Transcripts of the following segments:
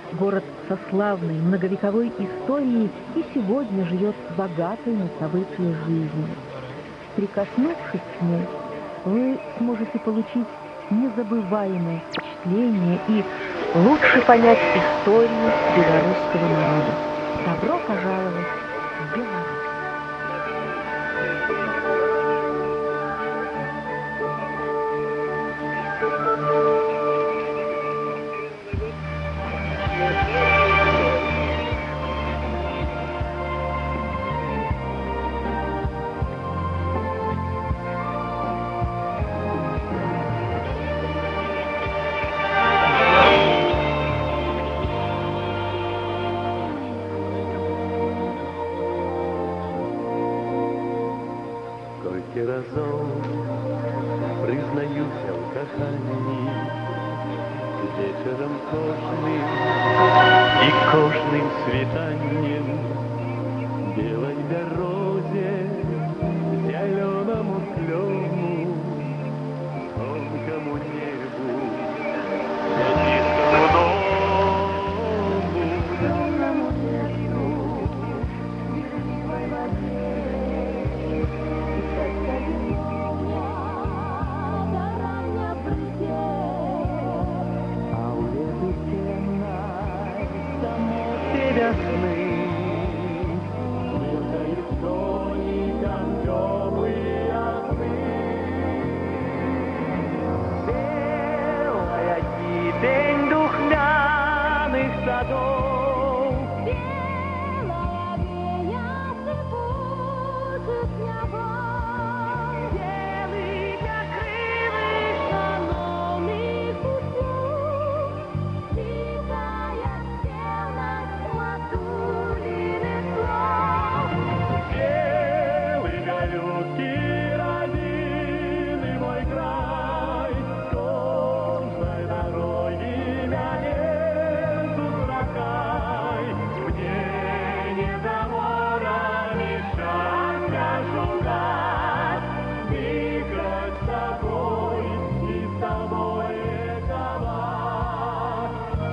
Город со славной многовековой историей и сегодня живет богатой на события жизнью. Прикоснувшись к ней, вы сможете получить незабываемое впечатление и лучше понять историю белорусского народа. Добро пожаловать в Беларусь! Колькі разоў прызнаюся ў каханні вечарам кожным і кожным світаннем белай бярозе, зялёнаму тлёму, тонкаму небу, сядзіцкаму дому, зялёнаму лесу, мірлівай вадзе. День духмяных садов, белая вея сыпучит небо, белый покрылый шановных путёв, тихая стенность матулиных слов. Белый галюцкий родины мой край, скорбной дороги мяне сустракай. Мне не заборами счастья шукать, дыхать с тобой и с тобой ликовать.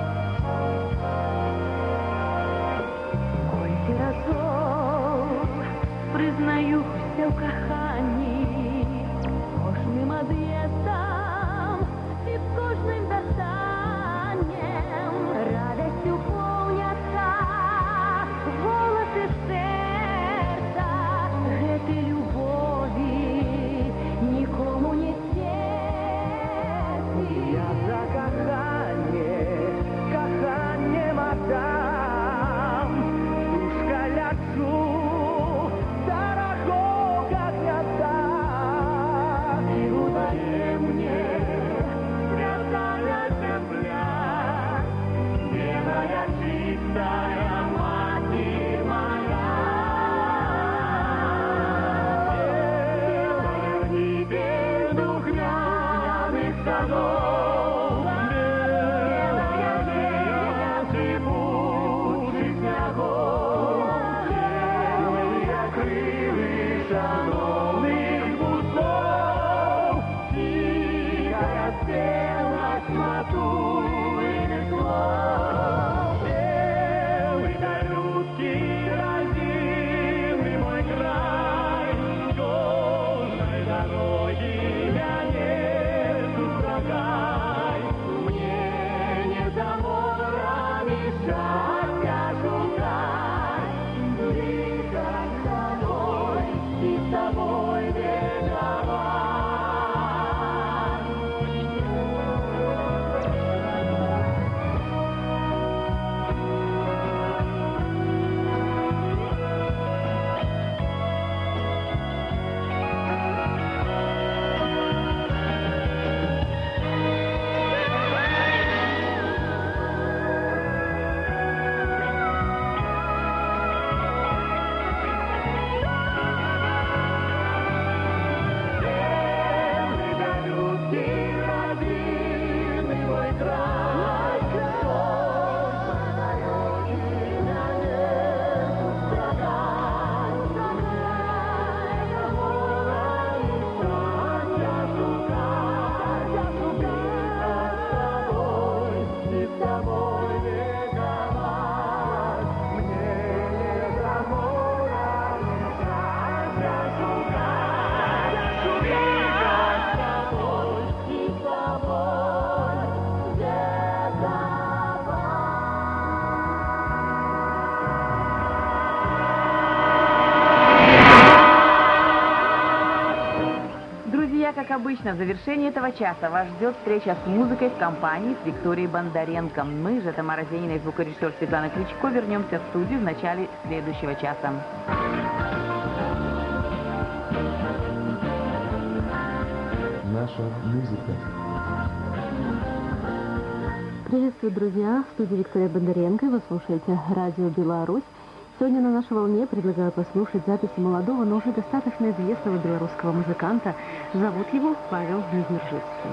Колькі разоў прызнаюся ў каханні, кожным ад'ездам і з кожным вяртаннем радасцю поўняцца воласы сэрца. Гэтай любові нікому не сцерці. Я за каханне, каханнем аддам душа ляцу, дорогого гнезда. И удаje мне святая земля, белая чистая Матерь моя. Белая небе духмяных садов, белая вея сыпучих снегов, белые крылы шановных путов, тихая стенность матулиных слов. Белый обычно, в завершении этого часа вас ждет встреча с музыкой в компании с Викторией Бондаренко. Мы же, Тамара Зенина и звукорежиссер Светлана Кричко, вернемся в студию в начале следующего часа. Наша музыка. Приветствую, друзья! В студии Виктория Бондаренко. Вы слушаете радио «Беларусь». Сегодня на нашей волне предлагаю послушать записи молодого, но уже достаточно известного белорусского музыканта. Зовут его Павел Незнержицкий.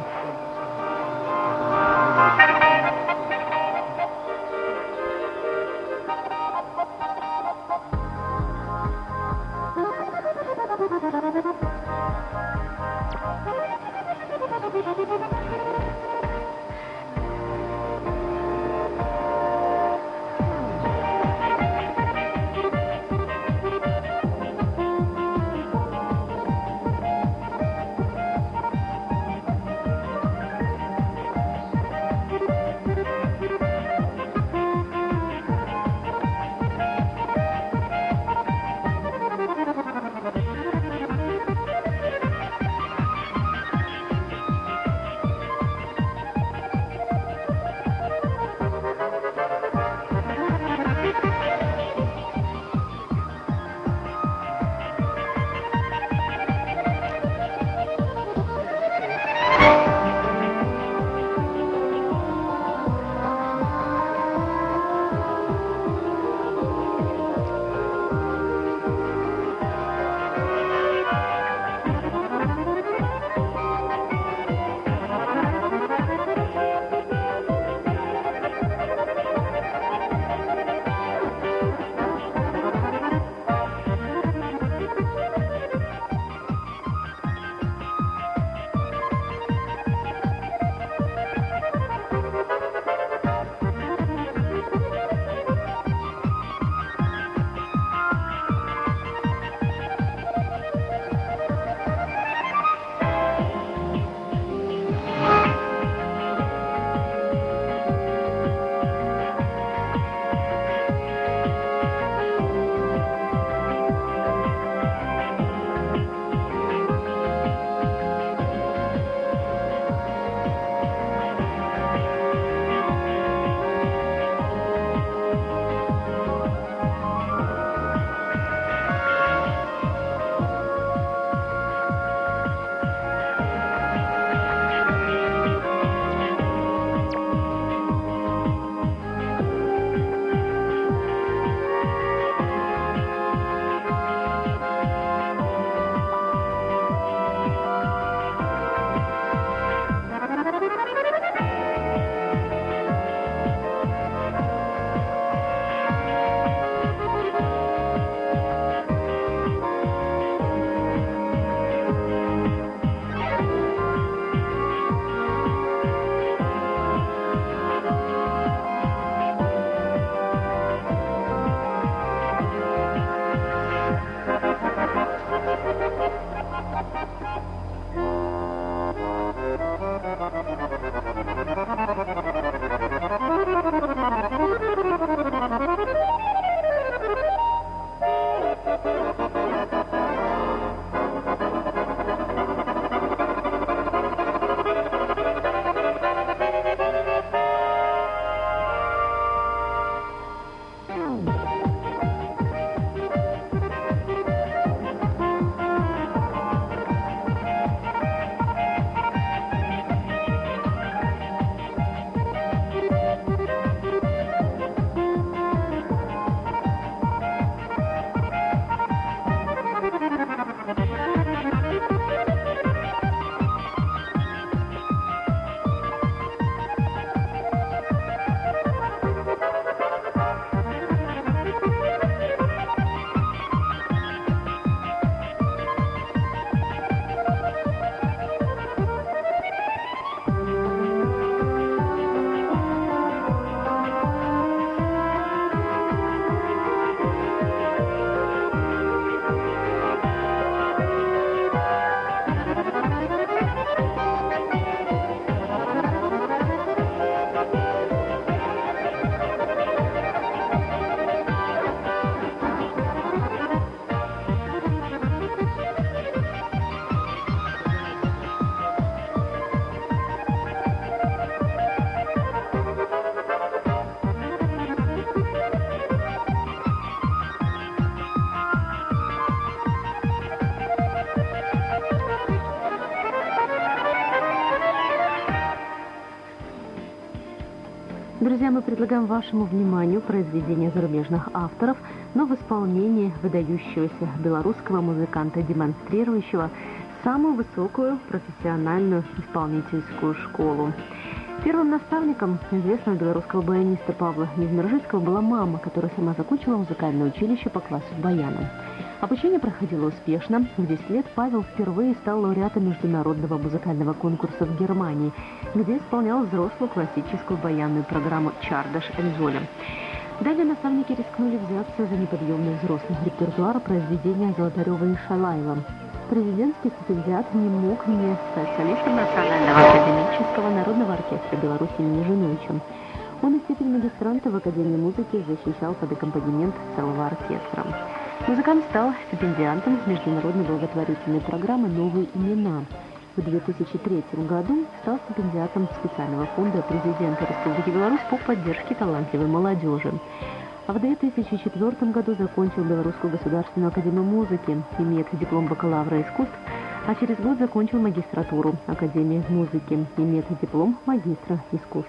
друзья, мы предлагаем вашему вниманию произведения зарубежных авторов, но в исполнении выдающегося белорусского музыканта, демонстрирующего самую высокую профессиональную исполнительскую школу. Первым наставником известного белорусского баяниста Павла Невмержицкого была мама, которая сама закончила музыкальное училище по классу баяна. Обучение проходило успешно. В 10 лет Павел впервые стал лауреатом международного музыкального конкурса в Германии, где исполнял взрослую классическую баянную программу «Чардаш Энзоля». Далее наставники рискнули взяться за неподъемный взрослый репертуар произведения Золотарева и Шалаева. Президентский стипендиат не мог не стать солистом Национального академического народного оркестра Беларуси имени Жиновича. Он и степень магистранта в Академии музыки защищал под аккомпанемент целого оркестра. Музыкант стал стипендиантом международной благотворительной программы «Новые имена». В 2003 году стал стипендиатом специального фонда президента Республики Беларусь по поддержке талантливой молодежи. А в 2004 году закончил Белорусскую государственную академию музыки, имеет диплом бакалавра искусств, а через год закончил магистратуру Академии музыки, имеет диплом магистра искусств.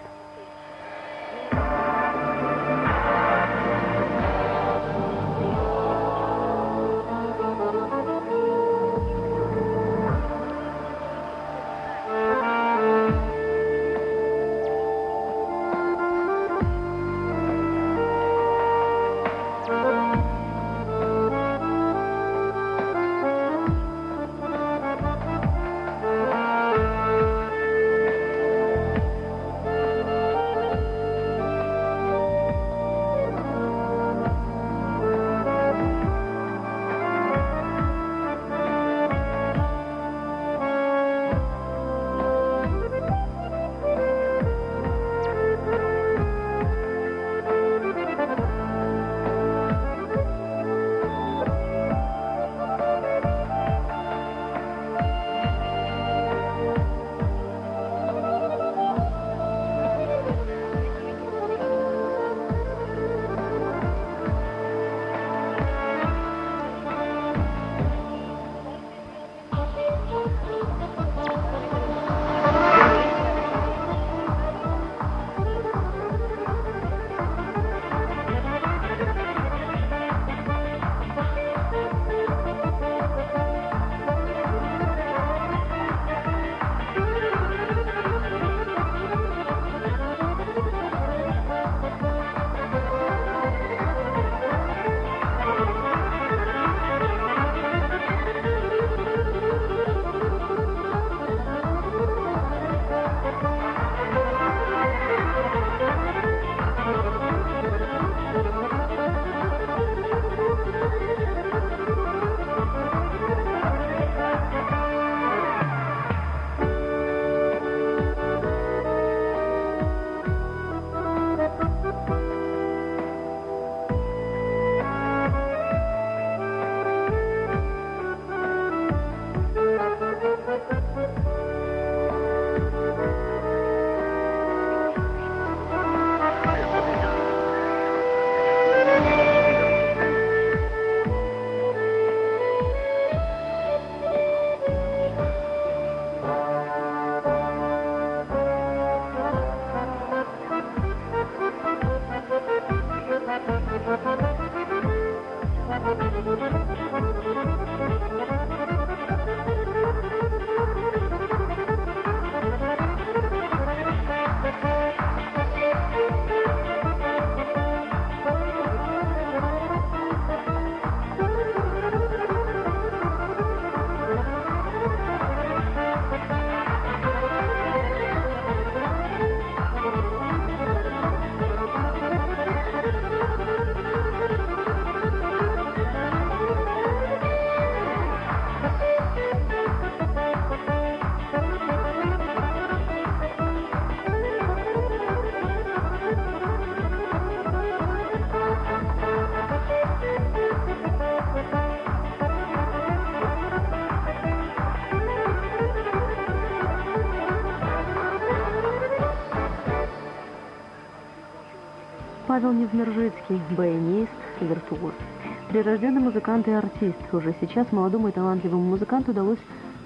Павел Невмержицкий, баянист, виртуоз. Прирожденный музыкант и артист. Уже сейчас молодому и талантливому музыканту удалось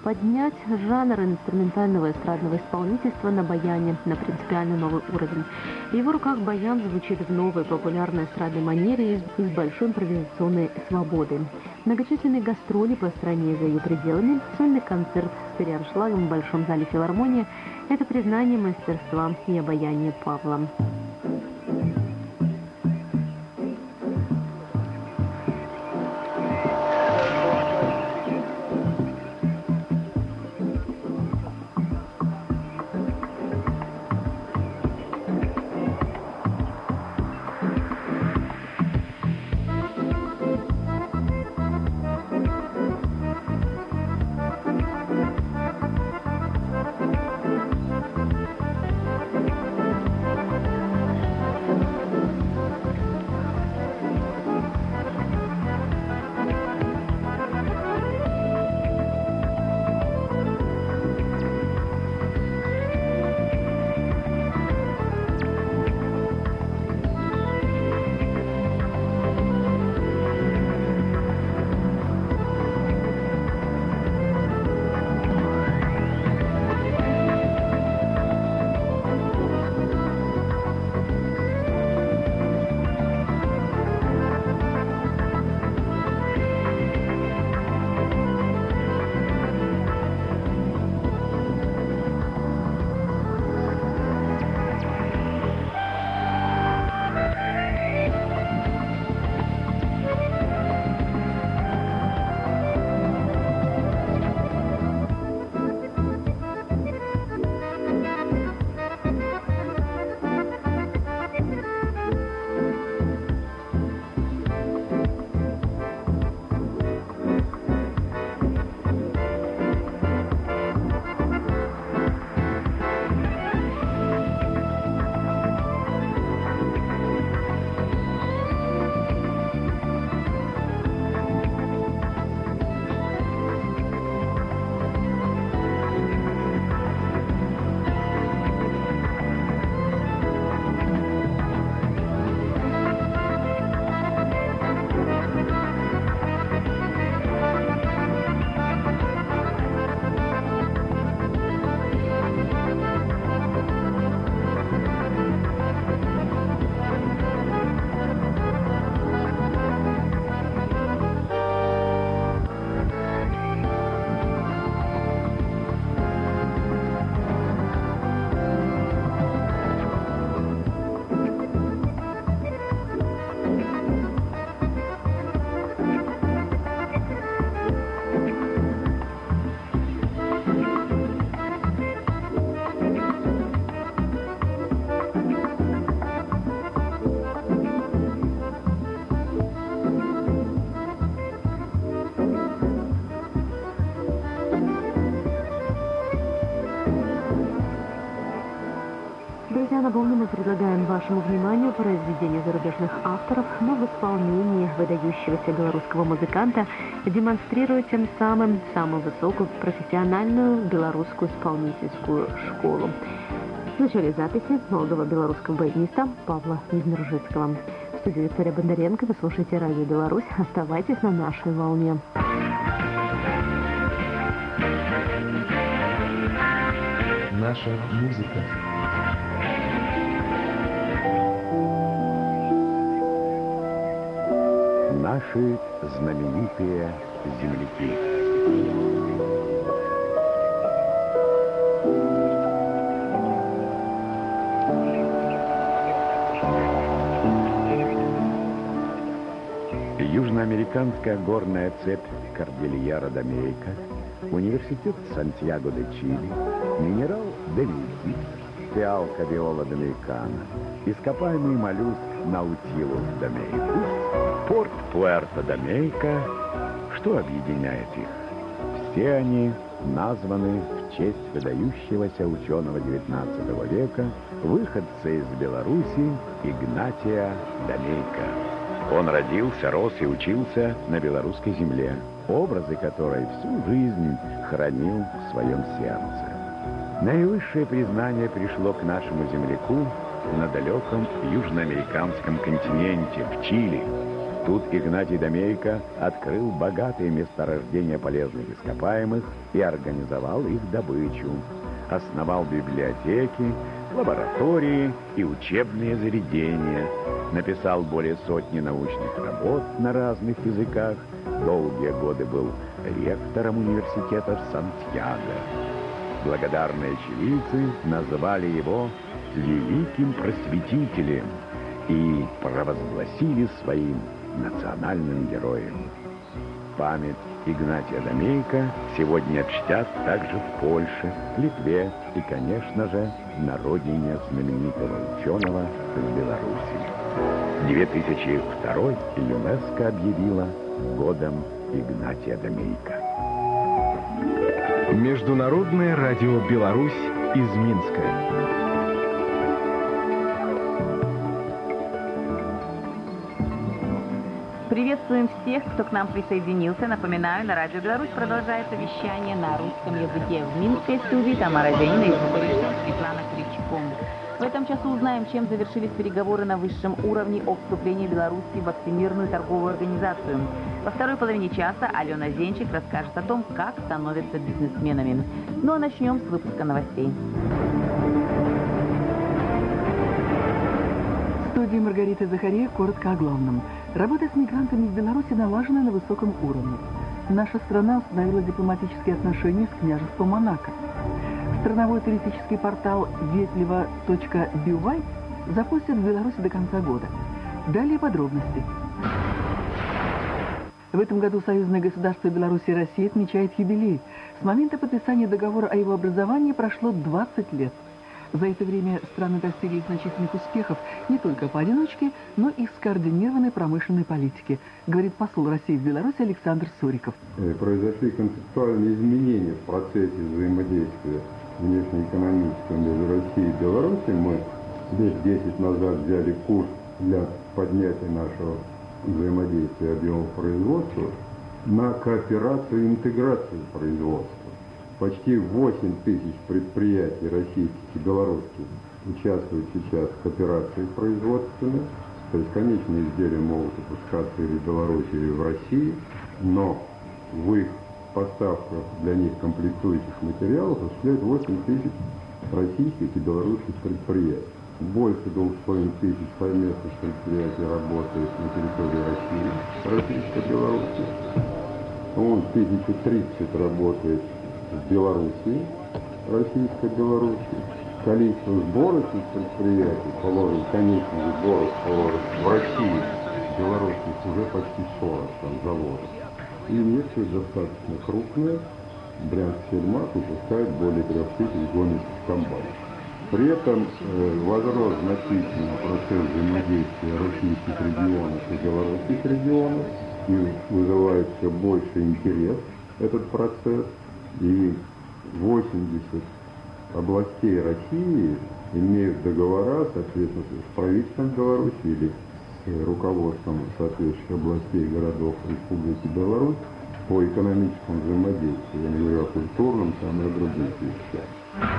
поднять жанр инструментального эстрадного исполнительства на баяне на принципиально новый уровень. В его руках баян звучит в новой популярной эстрадной манере и с большой импровизационной свободой. Многочисленные гастроли по стране и за ее пределами, сольный концерт с переаншлагом в Большом зале филармонии – это признание мастерства и обаяния Павла. Друзья, напомню, мы предлагаем вашему вниманию произведения зарубежных авторов, но в исполнении выдающегося белорусского музыканта демонстрируя тем самым самую высокую профессиональную белорусскую исполнительскую школу. В начале записи молодого белорусского баяниста Павла Незнержицкого. В студии Виктория Бондаренко. Вы слушаете Радио Беларусь. Оставайтесь на нашей волне. Наша музыка. Наши знаменитые земляки. Южноамериканская горная цепь Кордильера-де-Мейка, университет Сантьяго-де-Чили, минерал Делизит, фиалка Виола-Доминикана, ископаемый моллюск Наутилус-Домейкус, порт Пуэрто-Домейка. Что объединяет их? Все они названы в честь выдающегося ученого XIX века, выходца из Беларуси Игнатия Домейка. Он родился, рос и учился на белорусской земле, образы которой всю жизнь хранил в своем сердце. Наивысшее признание пришло к нашему земляку на далеком южноамериканском континенте, в Чили. Тут Игнатий Домейко открыл богатые месторождения полезных ископаемых и организовал их добычу. Основал библиотеки, лаборатории и учебные заведения. Написал более сотни научных работ на разных языках. Долгие годы был ректором университета в Сантьяго. Благодарные чилийцы назвали его великим просветителем и провозгласили своим национальным героем. Память Игнатия Домейко сегодня чтят также в Польше, Литве и, конечно же, на родине знаменитого ученого в Беларуси. 2002 ЮНЕСКО объявила годом Игнатия Домейко. Международное радио «Беларусь» из Минска. Приветствуем всех, кто к нам присоединился. Напоминаю, на Радио Беларусь продолжается вещание на русском языке. В Минской студии Тамара Зенина и звукорежиссер Светлана Кричко. В этом часу узнаем, чем завершились переговоры на высшем уровне о вступлении Беларуси во Всемирную торговую организацию. Во второй половине часа Алена Зенчик расскажет о том, как становятся бизнесменами. Ну а начнем с выпуска новостей. В студии Маргарита Захария коротко о главном. Работа с мигрантами в Беларуси налажена на высоком уровне. Наша страна установила дипломатические отношения с княжеством Монако. Страновой туристический портал ветлево.by запустят в Беларуси до конца года. Далее подробности. В этом году союзное государство Беларусь и Россия отмечает юбилей. С момента подписания договора о его образовании прошло 20 лет. За это время страны достигли значительных успехов не только поодиночке, но и в скоординированной промышленной политике, говорит посол России в Беларуси Александр Суриков. Произошли концептуальные изменения в процессе взаимодействия внешнеэкономического между Россией и Беларусью. Мы лет 10 назад взяли курс для поднятия нашего взаимодействия объемов производства на кооперацию и интеграцию производства. Почти 8 тысяч предприятий российских и белорусских участвуют сейчас в кооперации производственной. То есть конечные изделия могут выпускаться или в Беларуси, или в России, но в их поставках для них комплектующих материалов осуществляют 8 тысяч российских и белорусских предприятий. Больше 2,5 тысяч совместных предприятий работает на территории России, Российско-Беларуси. 1030 работает в Беларуси, Российско-Беларуси. Количество сборочных предприятий, конечных сборов положен в России, белорусских уже почти 40 там заводов. И некоторые достаточно крупные. Брянск-Сельмаш выпускает более 3000 гоночных комбайнов. При этом возрос значительно процесс взаимодействия российских регионов и белорусских регионов, и вызывает все больше интерес этот процесс. И 80 областей России имеют договора, соответственно, с правительством Беларуси или с руководством соответствующих областей и городов Республики Беларусь по экономическому взаимодействию, я не говорю о культурном, там и о других вещах.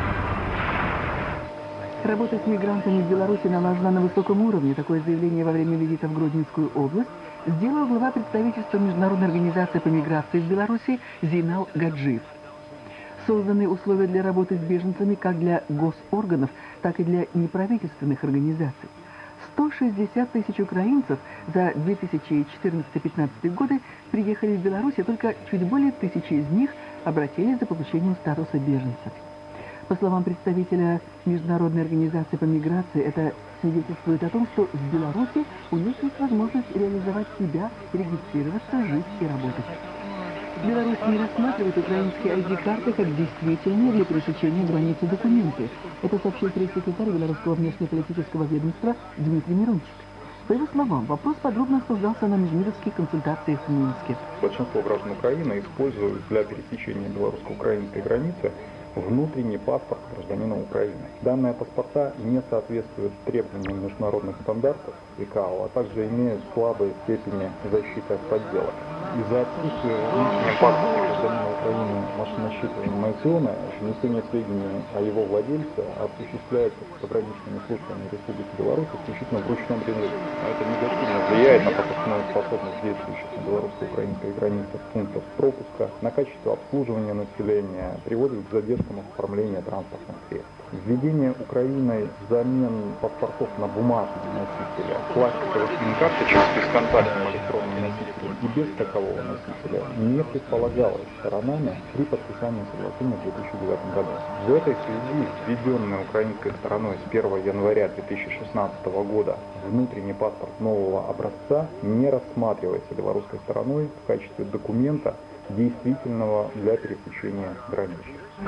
Работа с мигрантами в Беларуси налажена на высоком уровне. Такое заявление во время визита в Гродненскую область сделал глава представительства Международной организации по миграции в Беларуси Зейнал Гаджиев. Созданы условия для работы с беженцами как для госорганов, так и для неправительственных организаций. 160 тысяч украинцев за 2014-2015 годы приехали в Беларусь, и только чуть более 1000 из них обратились за получением статуса беженцев. По словам представителя Международной организации по миграции, это свидетельствует о том, что в Беларуси у них есть возможность реализовать себя, регистрироваться, жить и работать. Беларусь не рассматривает украинские ID-карты как действительные для пересечения границы документы. Это сообщил пресс-секретарь Белорусского внешнеполитического ведомства Дмитрий Мирончик. По его словам, вопрос подробно обсуждался на межмировских консультациях в Минске. Большинство граждан Украины используют для пересечения белорусско-украинской границы внутренний паспорт гражданина Украины. Данные паспорта не соответствуют требованиям международных стандартов ИКАО, а также имеют слабые степени защиты от подделок. Из-за отсутствия внутреннего паспорта гражданина Украины машиносчитываемой зоны внесение сведений о его владельце осуществляется пограничными службами Республики Беларусь исключительно в ручном режиме. Это негативно влияет на пропускную пропускную способность действующих на белорусско-украинской границе пунктов пропуска, на качество обслуживания населения, приводит к задержкам оформления транспортных средств. Введение Украиной замен паспортов на бумажные носители, пластиковых сим-карточек с бесконтактным электронным носителем и без такового носителя не предполагалось сторонами при подписании соглашения в 2009 году. В этой связи введенный украинской стороной с 1 января 2016 года внутренний паспорт нового образца не рассматривается белорусской стороной в качестве документа, действительного для пересечения границ.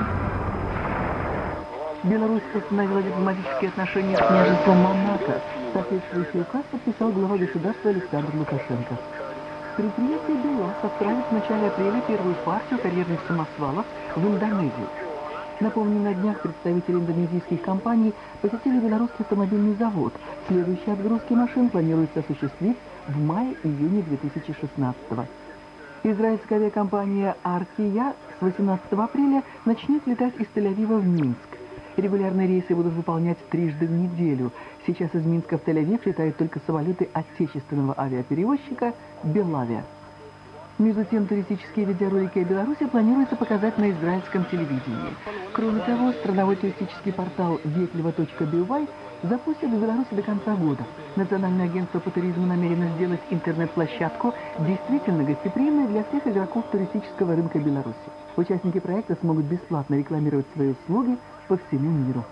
Беларусь установила дипломатические отношения с княжеством Монако. Соответствующий указ подписал глава государства Александр Лукашенко. Предприятие «БелАЗ» отправит в начале апреля первую партию карьерных самосвалов в Индонезию. Напомню, на днях представители индонезийских компаний посетили белорусский автомобильный завод. Следующие отгрузки машин планируется осуществить в мае-июне 2016 года. Израильская авиакомпания «Аркия» с 18 апреля начнет летать из Тель-Авива в Минск. Регулярные рейсы будут выполнять трижды в неделю. Сейчас из Минска в Тель-Авив летают только самолеты отечественного авиаперевозчика «Белавиа». Между тем, туристические видеоролики о Беларуси планируется показать на израильском телевидении. Кроме того, страновой туристический портал ветлево.by запустят в Беларуси до конца года. Национальное агентство по туризму намерено сделать интернет-площадку действительно гостеприимной для всех игроков туристического рынка Беларуси. Участники проекта смогут бесплатно рекламировать свои услуги по всему миру.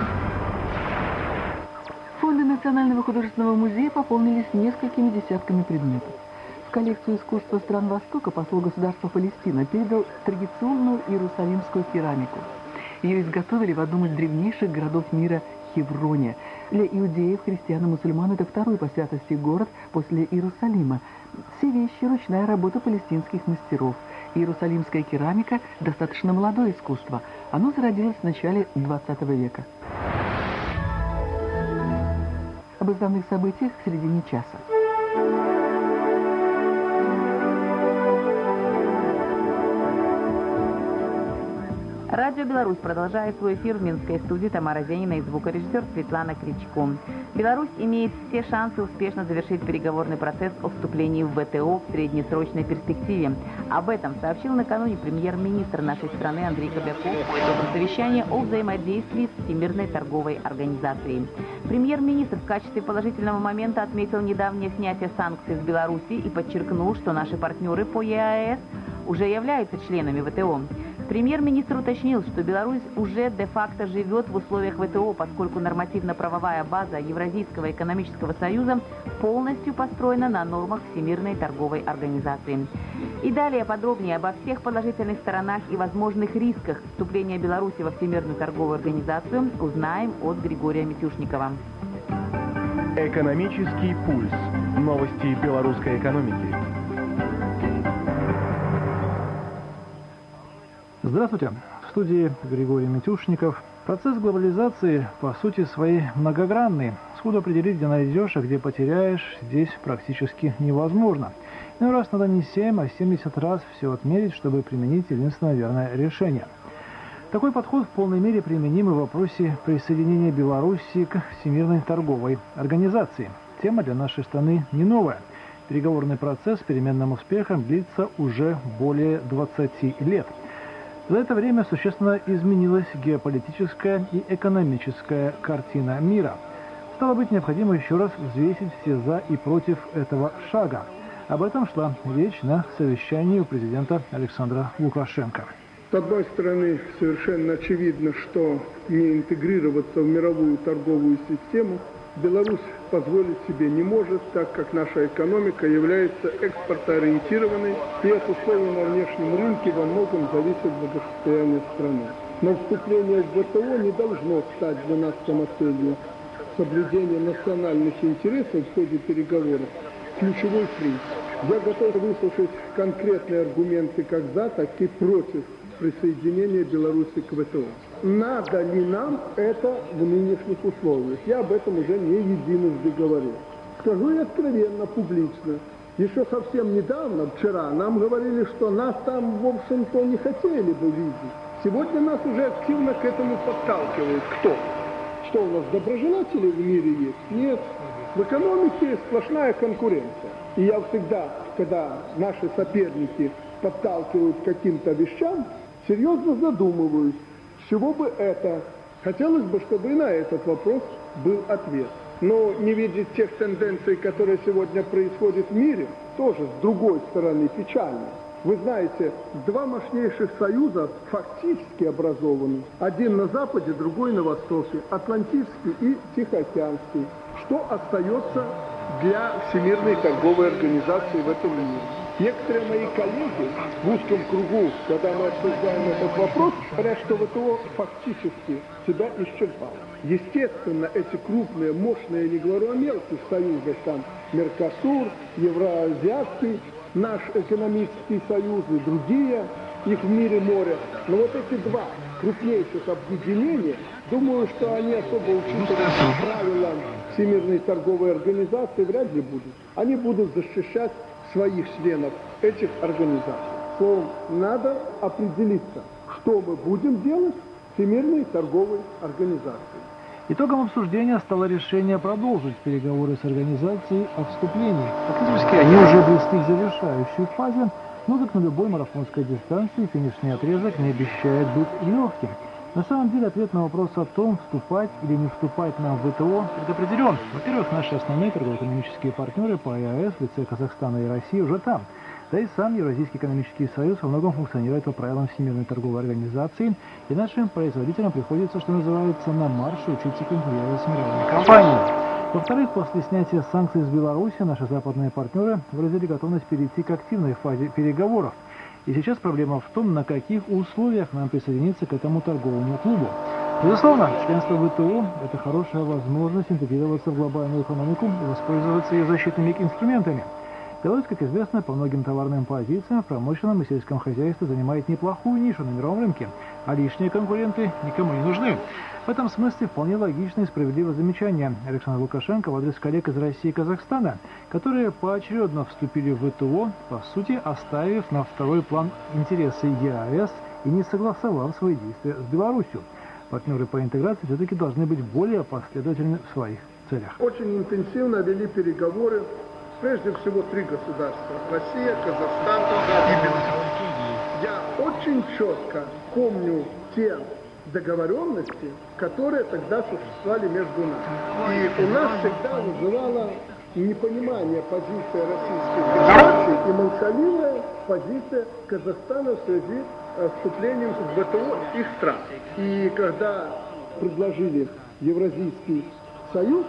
Фонды Национального художественного музея пополнились несколькими десятками предметов. В коллекцию искусства стран Востока посол государства Палестина передал традиционную иерусалимскую керамику. Ее изготовили в одном из древнейших городов мира Хевроне. Для иудеев, христиан и мусульман это второй по святости город после Иерусалима. Все вещи – ручная работа палестинских мастеров. Иерусалимская керамика – достаточно молодое искусство. Оно зародилось в начале 20 века. Об основных событиях в середине часа. Радио «Беларусь» продолжает свой эфир в Минской студии Тамара Зенина и звукорежиссер Светлана Кричко. Беларусь имеет все шансы успешно завершить переговорный процесс о вступлении в ВТО в среднесрочной перспективе. Об этом сообщил накануне премьер-министр нашей страны Андрей Кобяков по итогам совещания о взаимодействии с Всемирной торговой организацией. Премьер-министр в качестве положительного момента отметил недавнее снятие санкций с Беларуси и подчеркнул, что наши партнеры по ЕАЭС уже являются членами ВТО. Премьер-министр уточнил, что Беларусь уже де-факто живет в условиях ВТО, поскольку нормативно-правовая база Евразийского экономического союза полностью построена на нормах Всемирной торговой организации. И далее подробнее обо всех положительных сторонах и возможных рисках вступления Беларуси во Всемирную торговую организацию узнаем от Григория Митюшникова. Экономический пульс. Новости белорусской экономики. Здравствуйте. В студии Григорий Митюшников. Процесс глобализации, по сути своей, многогранный. Сходу определить, где найдешь, а где потеряешь, здесь практически невозможно. Ну раз надо не 7, а 70 раз все отмерить, чтобы применить единственное верное решение. Такой подход в полной мере применим и в вопросе присоединения Беларуси к Всемирной торговой организации. Тема для нашей страны не новая. Переговорный процесс с переменным успехом длится уже более 20 лет. За это время существенно изменилась геополитическая и экономическая картина мира. Стало быть, необходимо еще раз взвесить все «за» и «против» этого шага. Об этом шла речь на совещании у президента Александра Лукашенко. С одной стороны, совершенно очевидно, что не интегрироваться в мировую торговую систему Беларусь позволить себе не может, так как наша экономика является экспортоориентированной, и от условий на внешнем рынке во многом зависит благосостояние страны. Но вступление в ВТО не должно стать для нас самоцелью. Соблюдение национальных интересов в ходе переговоров – ключевой принцип. Я готов выслушать конкретные аргументы как за, так и против присоединения Беларуси к ВТО. Надо ли нам это в нынешних условиях? Я об этом уже не единожды говорил. Скажу и откровенно, публично. Еще совсем недавно, вчера, нам говорили, что нас там, в общем-то, не хотели бы видеть. Сегодня нас уже активно к этому подталкивают. Кто? Что у нас, доброжелатели в мире есть? Нет. В экономике сплошная конкуренция. И я всегда, когда наши соперники подталкивают к каким-то вещам, серьезно задумываюсь, с чего бы это. Хотелось бы, чтобы и на этот вопрос был ответ. Но не видеть тех тенденций, которые сегодня происходят в мире, тоже с другой стороны печально. Вы знаете, два мощнейших союза фактически образованы. Один на Западе, другой на Востоке. Атлантический и Тихоокеанский. Что остается для Всемирной торговой организации в этом мире? Некоторые мои коллеги в узком кругу, когда мы обсуждаем этот вопрос, говорят, что ВТО фактически себя исчерпал. Естественно, эти крупные, мощные, я не говорю о мелких союзах, там Меркосур, Евроазиатский, наш экономический союз и другие, их в мире море. Но вот эти два крупнейших объединения, думаю, что они особо учитывая правилам Всемирной торговой организации вряд ли будут. Они будут защищать своих членов этих организаций. Словом, надо определиться, что мы будем делать в Всемирной торговой организации. Итогом обсуждения стало решение продолжить переговоры с организацией о вступлении. Фактически они уже близки к завершающей фазе, но как на любой марафонской дистанции финишный отрезок не обещает быть легким. На самом деле ответ на вопрос о том, вступать или не вступать нам в ВТО, предопределен. Во-первых, наши основные торгово-экономические партнеры по ЕАЭС в лице Казахстана и России уже там. Да и сам Евразийский экономический союз во многом функционирует по правилам Всемирной торговой организации, и нашим производителям приходится, что называется, на марше учиться конкурировать с мировыми компаниями. Во-вторых, после снятия санкций с Беларуси наши западные партнеры выразили готовность перейти к активной фазе переговоров. И сейчас проблема в том, на каких условиях нам присоединиться к этому торговому клубу. Безусловно, членство в ВТО – это хорошая возможность интегрироваться в глобальную экономику и воспользоваться ее защитными инструментами. Беларусь, как известно, по многим товарным позициям в промышленном и сельском хозяйстве занимает неплохую нишу на мировом рынке, а лишние конкуренты никому не нужны. В этом смысле вполне логично и справедливое замечание Александра Лукашенко в адрес коллег из России и Казахстана, которые поочередно вступили в ВТО, по сути, оставив на второй план интересы ЕАЭС и не согласовав свои действия с Беларусью. Партнеры по интеграции все-таки должны быть более последовательны в своих целях. Очень интенсивно вели переговоры. Прежде всего, три государства – Россия, Казахстан и Беларусь. Я очень четко помню те договоренности, которые тогда существовали между нами. И у нас всегда вызывало непонимание позиции Российской Федерации и молчаливая позиция Казахстана в связи с вступлением в ВТО их стран. И когда предложили Евразийский союз,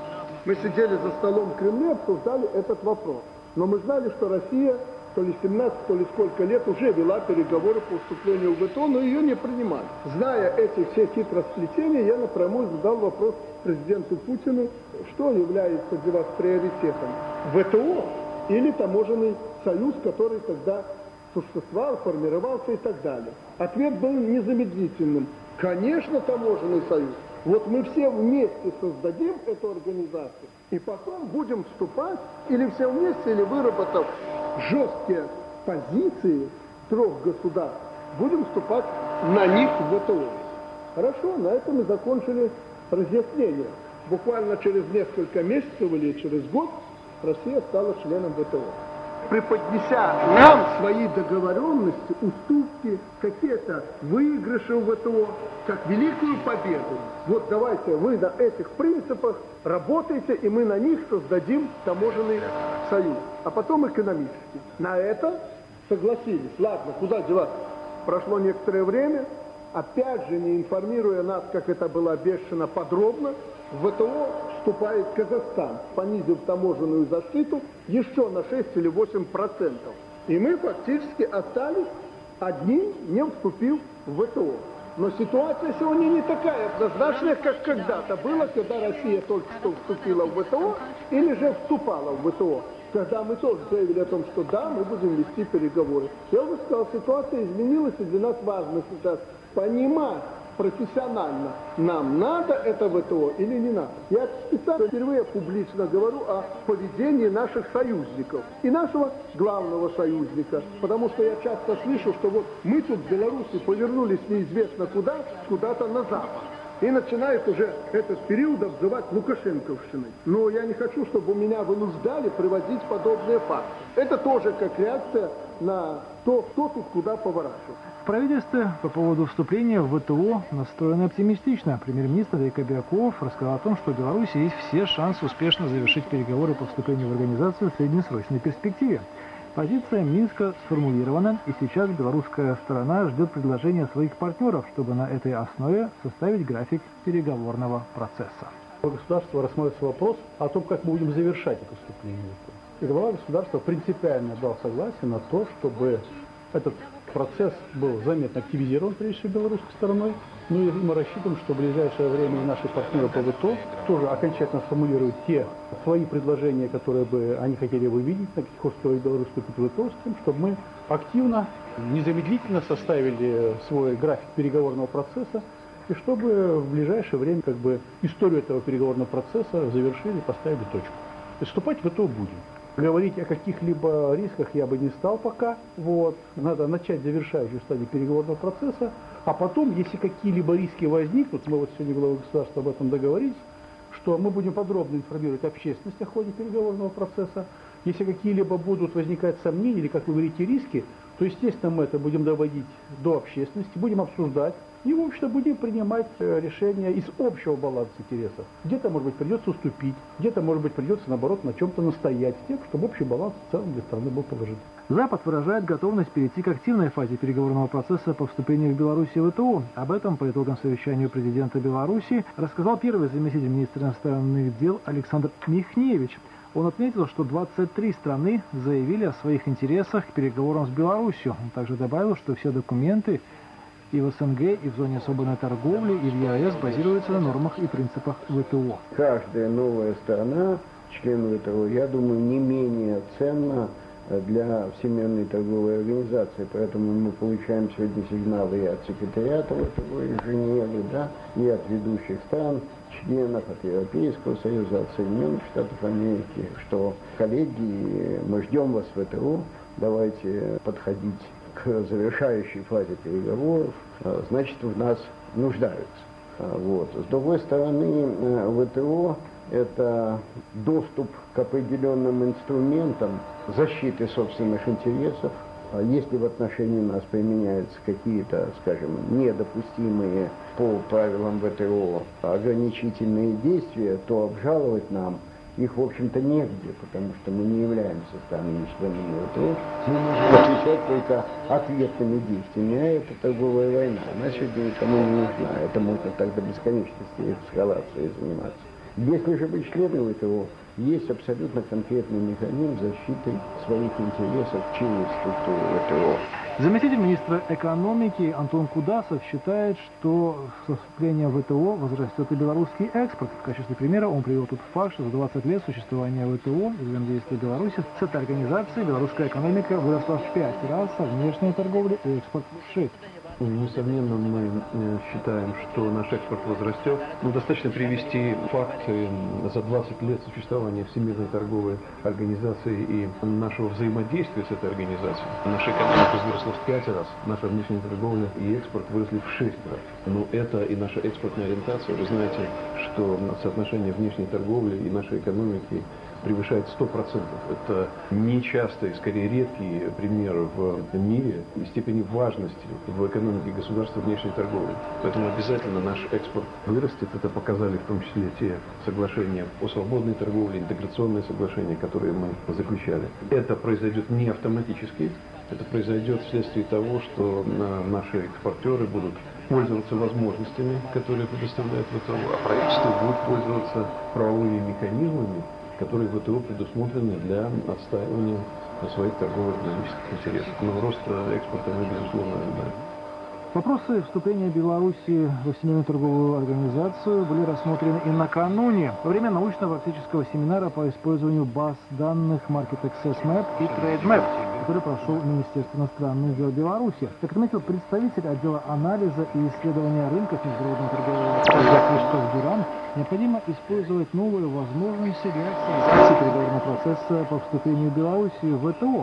мы сидели за столом в Кремле, обсуждали этот вопрос. Но мы знали, что Россия то ли 17, то ли сколько лет уже вела переговоры по вступлению в ВТО, но ее не принимали. Зная эти все хитросплетения, я напрямую задал вопрос президенту Путину, что является для вас приоритетом, ВТО или таможенный союз, который тогда существовал, формировался и так далее. Ответ был незамедлительным. Конечно, таможенный союз. Вот мы все вместе создадим эту организацию, и потом будем вступать, или все вместе, или выработав жесткие позиции трех государств, будем вступать на них в ВТО. Хорошо, на этом мы закончили разъяснение. Буквально через несколько месяцев или через год Россия стала членом ВТО. Преподнеся нам свои договоренности, уступки, какие-то выигрыши в ВТО, как великую победу. Вот давайте вы на этих принципах работайте, и мы на них создадим таможенный союз, а потом экономический. На это согласились. Ладно, куда деваться? Прошло некоторое время, опять же, не информируя нас, как это было обещано подробно, в ВТО вступает Казахстан, понизив таможенную защиту еще на 6 или 8%. И мы фактически остались одни, не вступив в ВТО. Но ситуация сегодня не такая однозначная, как когда-то было, когда Россия только что вступила в ВТО или же вступала в ВТО. Когда мы тоже заявили о том, что да, мы будем вести переговоры. Я уже сказал, ситуация изменилась, и для нас важно сейчас понимать профессионально, нам надо это ВТО или не надо. Я специально впервые публично говорю о поведении наших союзников и нашего главного союзника, потому что я часто слышу, что вот мы тут в Беларуси повернулись неизвестно куда, куда-то на запад. и начинает уже этот период обзывать Лукашенковщиной. Но я не хочу, чтобы меня вынуждали приводить подобные факты. Это тоже как реакция на то, кто тут куда поворачивает. В правительстве по поводу вступления в ВТО настроены оптимистично. Премьер-министр Игорь Кобяков рассказал о том, что в Беларуси есть все шансы успешно завершить переговоры по вступлению в организацию в среднесрочной перспективе. Позиция Минска сформулирована, и сейчас белорусская сторона ждет предложения своих партнеров, чтобы на этой основе составить график переговорного процесса. Государство рассматривается вопрос о том, как мы будем завершать это вступление. И глава государства принципиально дал согласие на то, чтобы этот процесс был заметно активизирован, прежде всего, белорусской стороной. Ну и мы рассчитываем, что в ближайшее время и наши партнеры по ВТО тоже окончательно сформулируют те свои предложения, которые бы они хотели бы видеть, на каких условиях Беларусь вступит в ВТО, с тем, чтобы мы активно, незамедлительно составили свой график переговорного процесса, и чтобы в ближайшее время историю этого переговорного процесса завершили и поставили точку. И вступать в ВТО будем. Говорить о каких-либо рисках я бы не стал пока. Надо начать завершающую стадию переговорного процесса, а потом, если какие-либо риски возникнут, мы сегодня глава государства об этом договорились, что мы будем подробно информировать общественность о ходе переговорного процесса. Если какие-либо будут возникать сомнения или, как вы говорите, риски, то, естественно, мы это будем доводить до общественности, будем обсуждать и, в общем-то, будем принимать решения из общего баланса интересов. Где-то, может быть, придется уступить, где-то, может быть, придется, наоборот, на чем-то настоять, с тем, чтобы общий баланс в целом для страны был положительный. Запад выражает готовность перейти к активной фазе переговорного процесса по вступлению в Беларусь в ВТО. Об этом по итогам совещания президента Беларуси рассказал первый заместитель министра иностранных дел Александр Михневич. Он отметил, что 23 страны заявили о своих интересах к переговорам с Беларусью. Он также добавил, что все документы и в СНГ, и в зоне свободной торговли, и в ЕАЭС базируются на нормах и принципах ВТО. Каждая новая страна, член ВТО, я думаю, не менее ценна для Всемирной торговой организации. Поэтому мы получаем сегодня сигналы и от секретариата ВТО, и Женевы, и от ведущих стран, членов, от Европейского Союза, от Соединенных Штатов Америки, что, коллеги, мы ждем вас в ВТО, давайте подходить к завершающей фазе переговоров, значит, в нас нуждаются. С другой стороны, ВТО – это доступ к определенным инструментам защиты собственных интересов. Если в отношении нас применяются какие-то, скажем, недопустимые по правилам ВТО ограничительные действия, то обжаловать нам их, в общем-то, негде, потому что мы не являемся странами-членами ВТО. Мы можем отвечать только ответными действиями, а это торговая война. Она сегодня никому не нужна. Это можно так до бесконечности эскалацией заниматься. Если же быть членом ВТО, есть абсолютно конкретный механизм защиты своих интересов через структуру ВТО. Заместитель министра экономики Антон Кудасов считает, что со вступлением в ВТО возрастет и белорусский экспорт. В качестве примера он привел тут факт, что за 20 лет существования ВТО и взаимодействия Беларуси с этой организацией белорусская экономика выросла в 5 раз, а внешняя торговля и экспорт в 6. Несомненно, мы считаем, что наш экспорт возрастет. Но достаточно привести факты за 20 лет существования Всемирной торговой организации и нашего взаимодействия с этой организацией. Наша экономика выросла в 5 раз, наша внешняя торговля и экспорт выросли в 6 раз. Но это и наша экспортная ориентация. Вы знаете, что соотношение внешней торговли и нашей экономики превышает 100%. Это нечастый, скорее редкий пример в мире степени важности в экономике государства внешней торговли. Поэтому обязательно наш экспорт вырастет. Это показали в том числе те соглашения о свободной торговле, интеграционные соглашения, которые мы заключали. Это произойдет не автоматически. Это произойдет вследствие того, что наши экспортеры будут пользоваться возможностями, которые предоставляет ВТО, а правительство будет пользоваться правовыми механизмами, которые в ВТО предусмотрены для отстаивания своих торгово-экономических интересов. Но рост экспорта мы, безусловно, ожидаем. Вопросы вступления Беларуси во Всемирную торговую организацию были рассмотрены и накануне, во время научно-практического семинара по использованию баз данных Market Access Map и Trade Map, который прошел в Министерстве иностранных дел Беларуси. Как отметил представитель отдела анализа и исследования рынков международной торговой Криштоф Дюран, необходимо использовать новые возможности для активизации переговорного процесса по вступлению Беларуси в ВТО.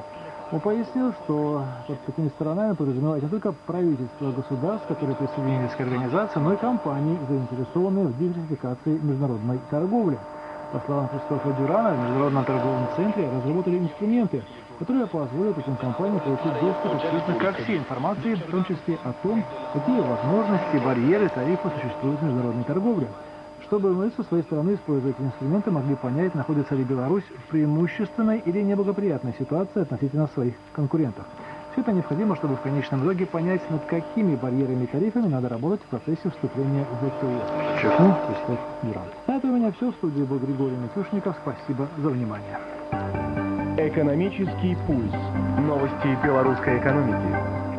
Он пояснил, что под такими сторонами подразумевают не только правительства государств, которые присоединились к организации, но и компании, заинтересованные в диверсификации международной торговли. По словам Кристофа Дюрана, в Международном торговом центре разработали инструменты, которые позволят этим компаниям получить доступ абсолютно ко всей информации, в том числе о том, какие возможности, барьеры, тарифы существуют в международной торговле. Чтобы мы со своей стороны, используя эти инструменты, могли понять, находится ли Беларусь в преимущественной или неблагоприятной ситуации относительно своих конкурентов. Все это необходимо, чтобы в конечном итоге понять, над какими барьерами и тарифами надо работать в процессе вступления в ВТО. Подчеркнул Кристоф Дюран. На это у меня все. В студии был Григорий Митюшников. Спасибо за внимание. Экономический пульс. Новости белорусской экономики.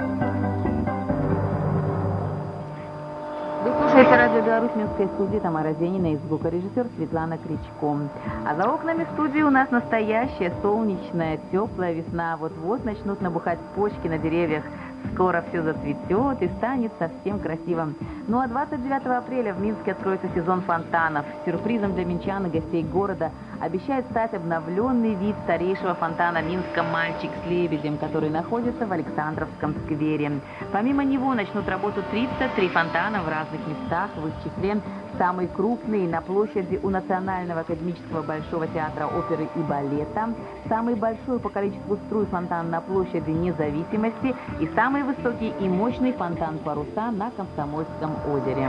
Вы слушаете радио «Беларусь», Минской студии Тамара Зенина и звукорежиссер Светлана Кричко. А за окнами студии у нас настоящая солнечная, теплая весна. Вот-вот начнут набухать почки на деревьях. Скоро все зацветет и станет совсем красивым. Ну а 29 апреля в Минске откроется сезон фонтанов. Сюрпризом для минчан и гостей города обещает стать обновленный вид старейшего фонтана Минска «Мальчик с лебедем», который находится в Александровском сквере. Помимо него начнут работу 33 фонтана в разных местах, в их числе самый крупный на площади у Национального академического Большого театра оперы и балета, самый большой по количеству струй фонтан на площади Независимости и самый высокий и мощный фонтан «Паруса» на Комсомольском озере.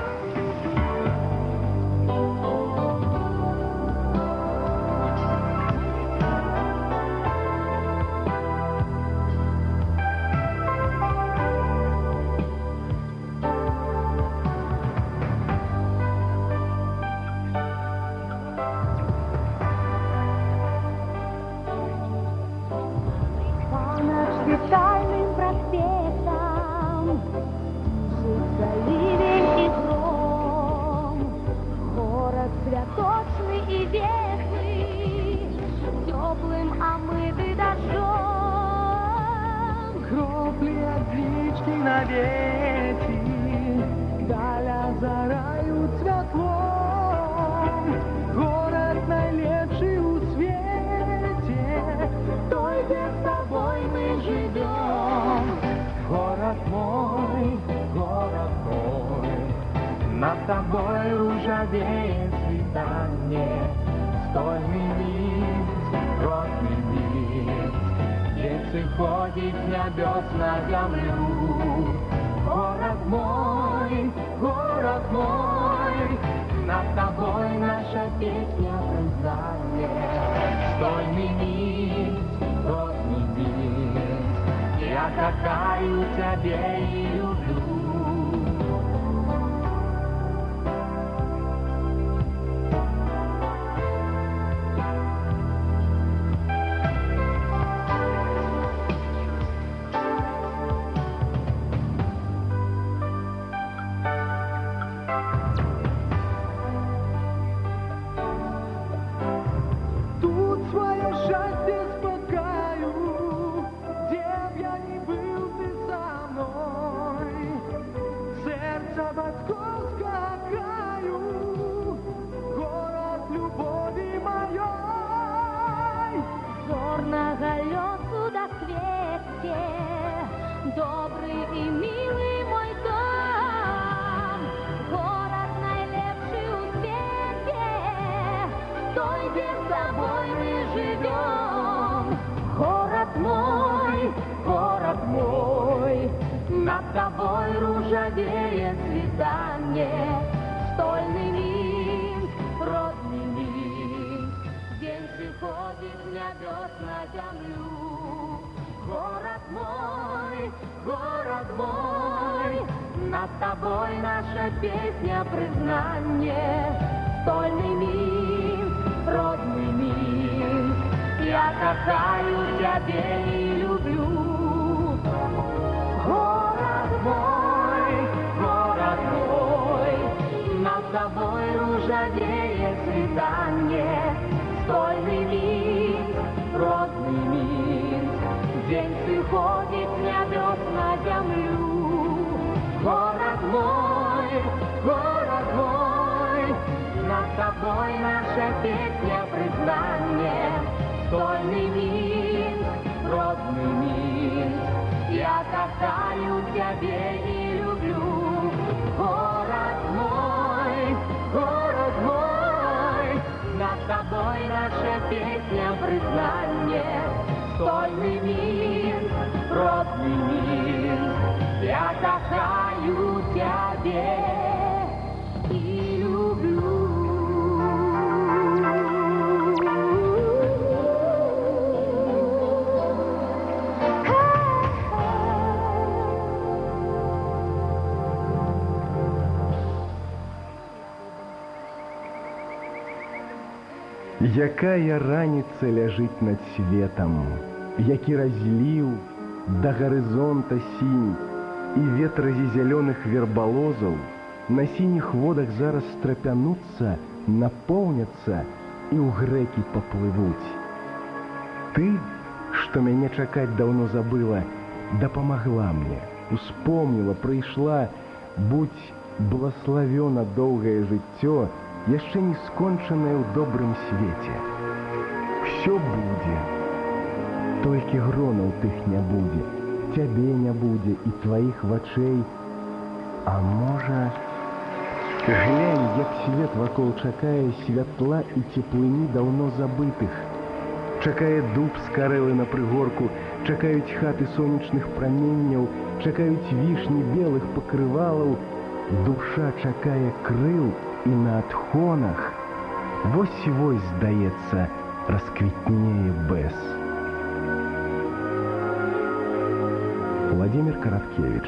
Над тобой ружавеет свидание, стольный лист, родный лист, птицы ходит небес на землю. Город мой, над тобой наша песня признание, стольный лист, родный лист, я какаю тебе и люблю. Над тобой ружавеет свидание, стольный лист, родный лист, день приходит с небес на землю. Город мой, над тобой наша песня признание, стольный лист, родный лист, я касаю тебя и люблю. Город мой, над тобой ружавеет свидание, стольный лист, родный лист, день приходит с небес на землю. Город мой, над тобой наша песня признание, стольный лист, родный мир. Я касаю тебя и люблю. Город мой, над тобой наша песня признание. Стольный мир, родный мир, я касаю тебя и люблю. Якая раніца ляжыць над светам, які разліў да гарызонта сінь, і ветразі зялёных вербалозаў на сініх водах зараз страпянуцца, напоўняцца і ў грэкі паплывуць. Ты, што мяне чакаць даўно забыла, дапамагла мне, успомніла, прыйшла, будь благословена доўгае жыццё, яшчэ не скончанае ў добрым свеце. Всё будзе, толькі гронаў тых не будзе, цябе не будзе і тваіх вачэй. А можа, глянь, як свет вакол чакае святла і цеплыні даўно забытых. Чакае дуб скарэлы на прыгорку, чакаюць хаты сонечных праменняў, чакаюць вішні белых пакрывалаў. Душа чакае крыл, і на адхонах вось-вось, здаецца, расквітнее бэс. Владимир Короткевич.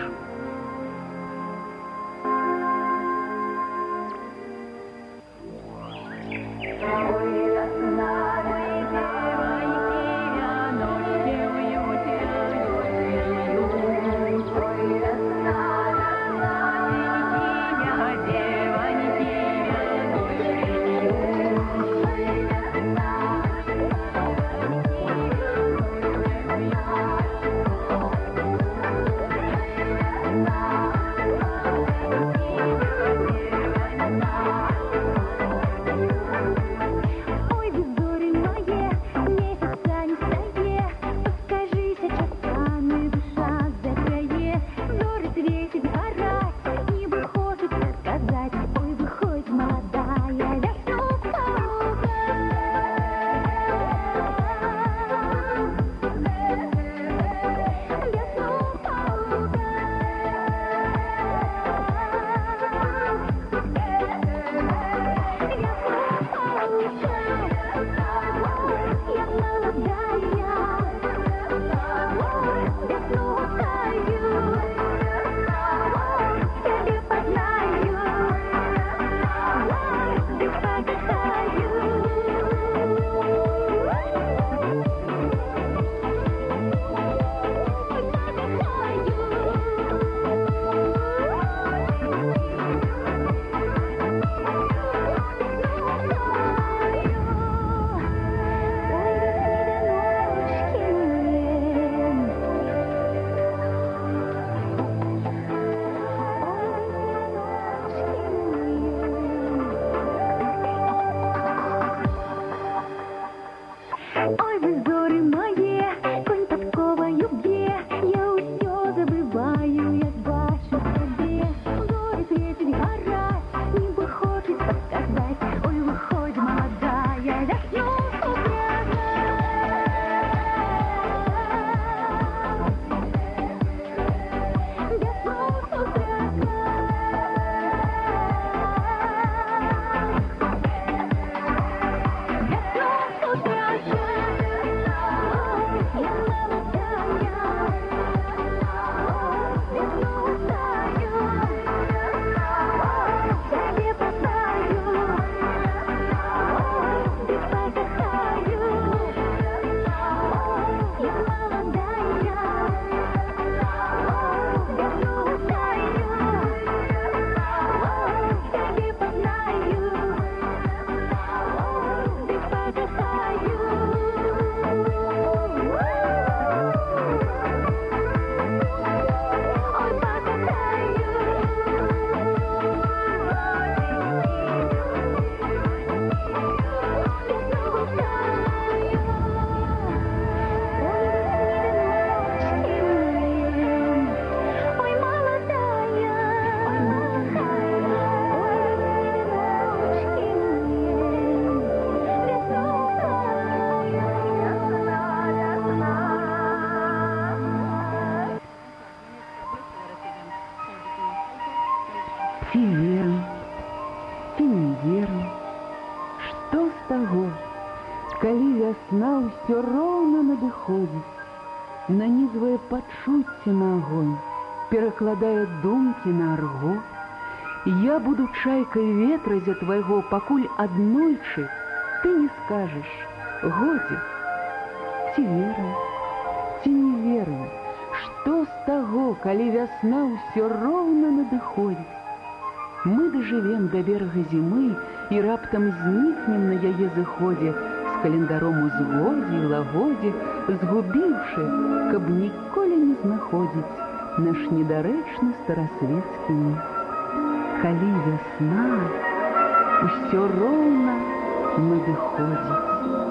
сыходзіць, нанізвае пачуцці на агонь, перакладае думкі на арго. Я буду чайкай ветра за твайго, пакуль аднойчы ты не скажаш: годзе. Ці верым, ці не верым, што з таго, калі вясна ўсё роўна надыходзіць? Мы дажывем да берага зімы і раптам знікнем на яе зыходзе з календаром у згодзе і лагодзе, згубіўшы, каб ніколі не знаходзіць наш недарэчны старасвецкі міф. Калі вясна ўсё роўна надыходзіць.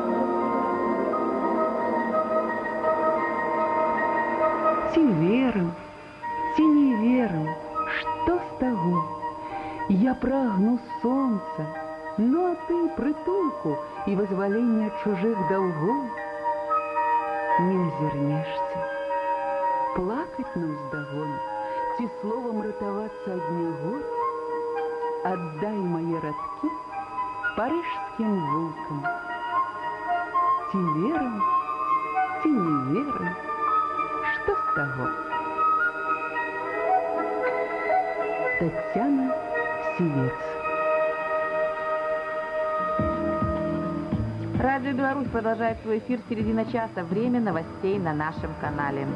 Ці верым, ці не верым, што з таго? Я прагну сонца, ну а ты прытулку і вызвалення чужых даўгоў. Не азірнешся, плакаць наўздагон, ці словам ратавацца ад нягод? Аддай мае радкі парыжскім вулкам. Ці верым, ці не верым, што з таго? Татьяна Сивец. Радио «Беларусь» продолжает свой эфир середина часа. Время новостей на нашем канале.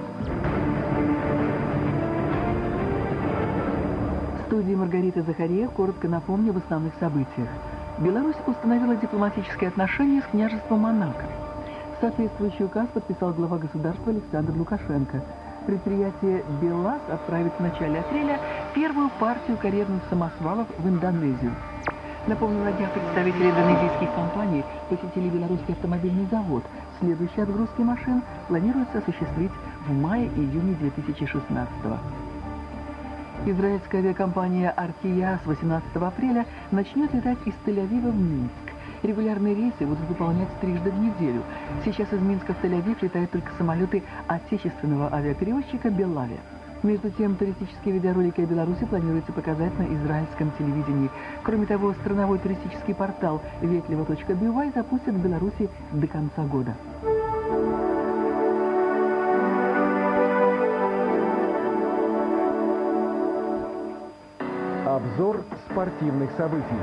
В студии Маргарита Захарьева коротко напомню об основных событиях. Беларусь установила дипломатические отношения с княжеством Монако. Соответствующий указ подписал глава государства Александр Лукашенко. Предприятие «БелАЗ» отправит в начале апреля первую партию карьерных самосвалов в Индонезию. Напомню, на днях представители индонезийских компаний посетили белорусский автомобильный завод. Следующие отгрузки машин планируется осуществить в мае-июне 2016-го. Израильская авиакомпания «Артия» с 18 апреля начнет летать из Тель-Авива в Минск. Регулярные рейсы будут выполнять трижды в неделю. Сейчас из Минска в Тель-Авив летают только самолеты отечественного авиаперевозчика «Белавия». Между тем, туристические видеоролики о Беларуси планируется показать на израильском телевидении. Кроме того, страновой туристический портал ветлево.by запустят в Беларуси до конца года. Обзор спортивных событий.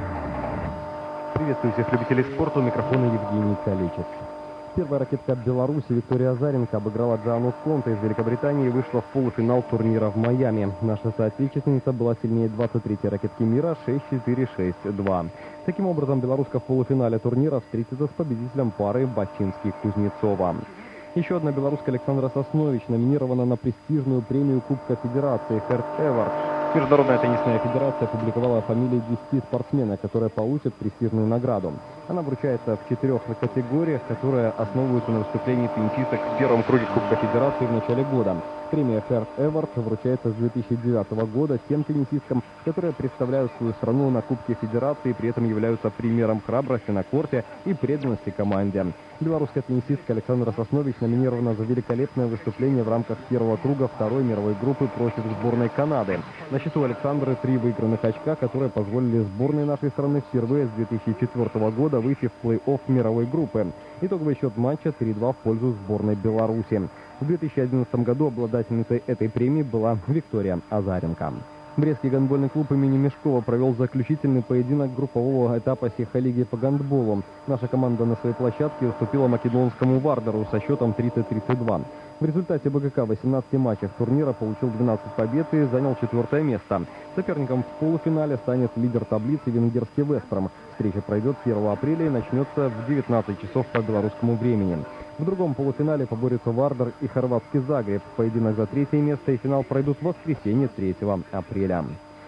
Приветствую всех любителей спорта, у микрофона Евгений Калечев. Первая ракетка Беларуси Виктория Азаренко обыграла Джоанну Конте из Великобритании и вышла в полуфинал турнира в Майами. Наша соотечественница была сильнее 23-й ракетки мира 6-4, 6-2. Таким образом, белоруска в полуфинале турнира встретится с победителем пары Бачинский-Кузнецова. Еще одна белоруска Александра Соснович номинирована на престижную премию Кубка Федерации Херт Эвард. Международная теннисная федерация опубликовала фамилии 10 спортсменов, которые получат престижную награду. Она вручается в 4 категориях, которые основываются на выступлении теннисисток в первом круге Кубка Федерации в начале года. Премия Херт Эвард вручается с 2009 года тем теннисисткам, которые представляют свою страну на Кубке Федерации и при этом являются примером храбрости на корте и преданности команде. Белорусская теннисистка Александра Соснович номинирована за великолепное выступление в рамках первого круга второй мировой группы против сборной Канады. На счету Александры 3 выигранных очка, которые позволили сборной нашей страны впервые с 2004 года выйти в плей-офф мировой группы. Итоговый счет матча 3-2 в пользу сборной Беларуси. В 2011 году обладательницей этой премии была Виктория Азаренко. Брестский гандбольный клуб имени Мешкова провел заключительный поединок группового этапа Сеха-лиги по гандболу. Наша команда на своей площадке уступила македонскому Вардеру со счетом 30-32. В результате БГК в 18 матчах турнира получил 12 побед и занял 4-е место. Соперником в полуфинале станет лидер таблицы венгерский Веспром. Встреча пройдет 1 апреля и начнется в 19 часов по белорусскому времени. В другом полуфинале поборются Вардер и хорватский Загреб. Поединок за 3-е место и финал пройдут в воскресенье 3 апреля.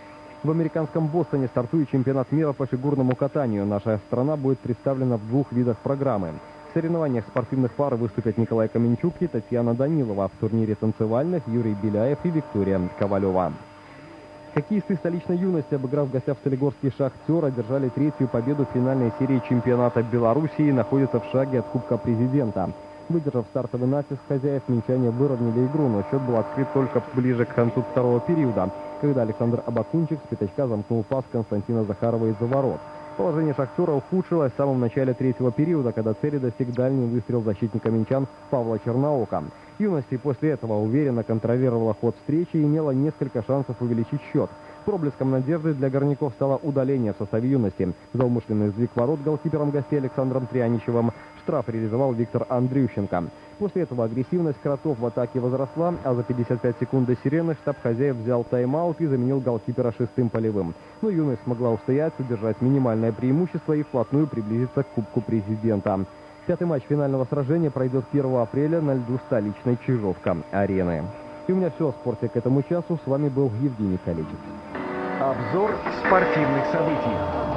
В американском Бостоне стартует чемпионат мира по фигурному катанию. Наша страна будет представлена в 2 видах программы. В соревнованиях спортивных пар выступят Николай Каменчук и Татьяна Данилова. В турнире танцевальных Юрий Беляев и Виктория Ковалева. Хоккеисты столичной юности, обыграв в гостях в Солигорский «Шахтер», одержали 3-ю победу в финальной серии чемпионата Беларуси и находятся в шаге от Кубка Президента. Выдержав стартовый натиск хозяев, минчане выровняли игру, но счет был открыт только ближе к концу второго периода, когда Александр Абакунчик с пятачка замкнул пас Константина Захарова из-за ворот. Положение «Шахтера» ухудшилось в самом начале третьего периода, когда цели достиг дальний выстрел защитника минчан Павла Черноока. «Юность» и после этого уверенно контролировала ход встречи и имела несколько шансов увеличить счет. Проблеском надежды для горняков стало удаление в составе «Юности». За умышленный сдвиг ворот голкипером гостей Александром Тряничевым штраф реализовал Виктор Андрющенко. После этого агрессивность кротов в атаке возросла, а за 55 секунд до сирены штаб хозяев взял тайм-аут и заменил голкипера шестым полевым. Но «Юность» смогла устоять, удержать минимальное преимущество и вплотную приблизиться к Кубку Президента. Пятый матч финального сражения пройдет 1 апреля на льду столичной Чижовка-арены. И у меня все о спорте к этому часу. С вами был Евгений Калитин. Обзор спортивных событий.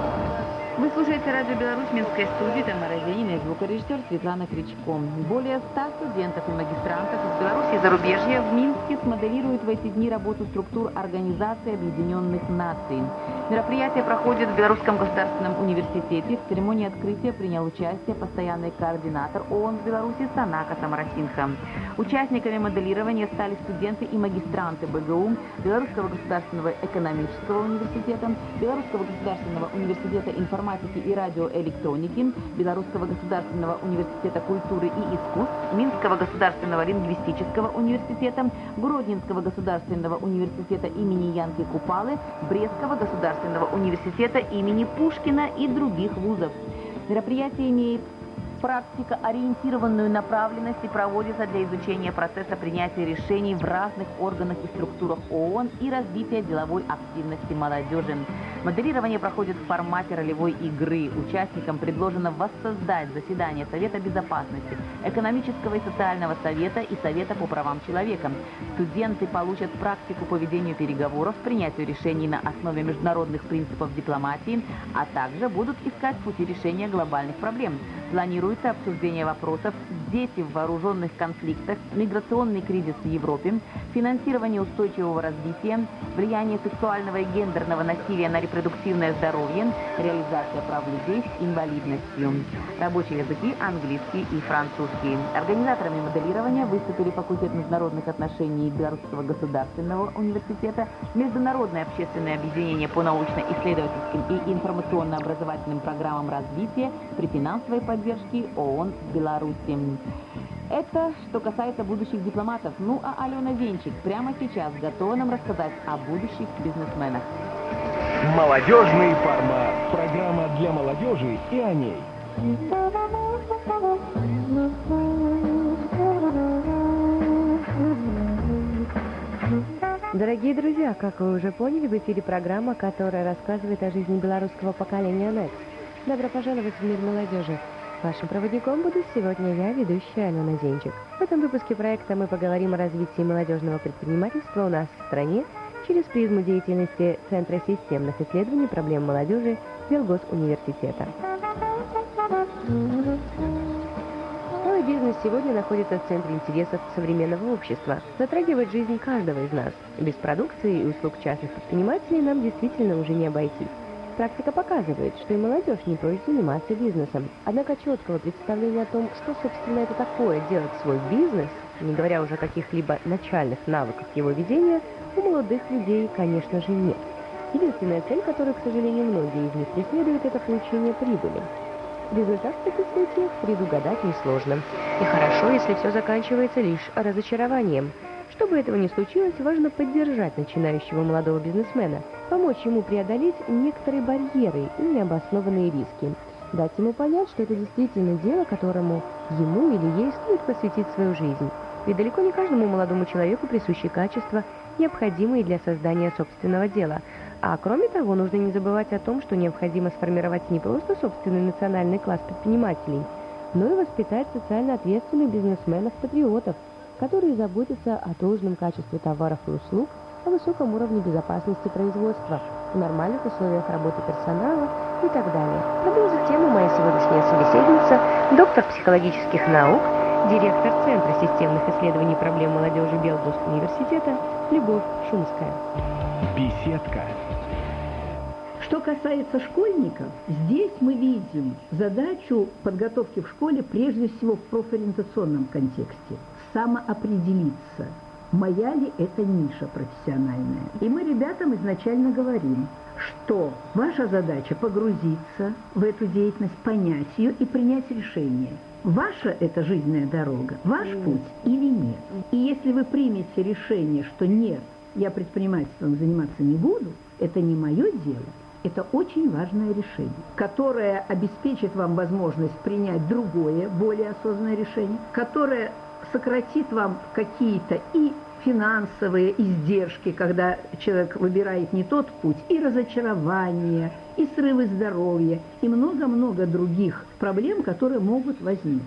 Вы слушаете Радио Беларусь, Минская студия, Тамара Зенина и звукорежиссер Светлана Кричко. Более 100 студентов и магистрантов из Беларуси и зарубежья в Минске смоделируют в эти дни работу структур Организации Объединенных Наций. Мероприятие проходит в Белорусском государственном университете. В церемонии открытия принял участие постоянный координатор ООН в Беларуси Санака Самарасинха. Участниками моделирования стали студенты и магистранты БГУ, Белорусского государственного экономического университета, Белорусского государственного университета информатики и радиоэлектроники, Белорусского государственного университета культуры и искусств, Минского государственного лингвистического университета, Гродненского государственного университета имени Янки Купалы, Брестского государственного университета имени Пушкина и других вузов. Мероприятие имеет практикоориентированную направленность и проводится для изучения процесса принятия решений в разных органах и структурах ООН и развития деловой активности молодежи. Моделирование проходит в формате ролевой игры. Участникам предложено воссоздать заседание Совета Безопасности, Экономического и социального совета и Совета по правам человека. Студенты получат практику по ведению переговоров, принятию решений на основе международных принципов дипломатии, а также будут искать пути решения глобальных проблем. Планируется обсуждение вопросов «Дети в вооруженных конфликтах», «Миграционный кризис в Европе», «Финансирование устойчивого развития», «Влияние сексуального и гендерного насилия на репродуктивное здоровье», «Реализация прав людей с инвалидностью». Рабочие языки английский и французский. Организаторами моделирования выступили факультет международных отношений Белорусского государственного университета, Международное общественное объединение по научно-исследовательским и информационно-образовательным программам развития при финансовой поддержке ООН в Беларуси. Это что касается будущих дипломатов. Ну а Алена Венчик прямо сейчас готова нам рассказать о будущих бизнесменах. Молодежный формат. Программа для молодежи и о ней. Дорогие друзья, как вы уже поняли, в эфире программа, которая рассказывает о жизни белорусского поколения Next. Добро пожаловать в мир молодежи. Вашим проводником буду сегодня я, ведущая Алена Зенчик. В этом выпуске проекта мы поговорим о развитии молодежного предпринимательства у нас в стране через призму деятельности Центра системных исследований проблем молодежи Белгосуниверситета. Малый бизнес сегодня находится в центре интересов современного общества, затрагивает жизнь каждого из нас. Без продукции и услуг частных предпринимателей нам действительно уже не обойтись. Практика показывает, что и молодежь не прочь заниматься бизнесом. Однако четкого представления о том, что, собственно, это такое делать свой бизнес, не говоря уже о каких-либо начальных навыках его ведения, у молодых людей, конечно же, нет. Единственная цель, которую, к сожалению, многие из них преследуют, это получение прибыли. Результат в таких случаях предугадать несложно. И хорошо, если все заканчивается лишь разочарованием. Чтобы этого не случилось, важно поддержать начинающего молодого бизнесмена, помочь ему преодолеть некоторые барьеры и необоснованные риски, дать ему понять, что это действительно дело, которому ему или ей стоит посвятить свою жизнь. Ведь далеко не каждому молодому человеку присущи качества, необходимые для создания собственного дела. А кроме того, нужно не забывать о том, что необходимо сформировать не просто собственный национальный класс предпринимателей, но и воспитать социально ответственных бизнесменов-патриотов, которые заботятся о должном качестве товаров и услуг, о высоком уровне безопасности производства, о нормальных условиях работы персонала и так далее. Продолжит тему моя сегодняшняя собеседница, доктор психологических наук, директор Центра системных исследований проблем молодежи Белгосуниверситета Любовь Шумская. Беседка. Что касается школьников, здесь мы видим задачу подготовки в школе прежде всего в профориентационном контексте. Самоопределиться, моя ли это ниша профессиональная. И мы ребятам изначально говорим, что ваша задача погрузиться в эту деятельность, понять ее и принять решение. Ваша это жизненная дорога, ваш путь или нет. И если вы примете решение, что нет, я предпринимательством заниматься не буду, это не мое дело, это очень важное решение, которое обеспечит вам возможность принять другое, более осознанное решение, которое сократит вам какие-то и финансовые издержки, когда человек выбирает не тот путь, и разочарование, и срывы здоровья, и много-много других проблем, которые могут возникнуть.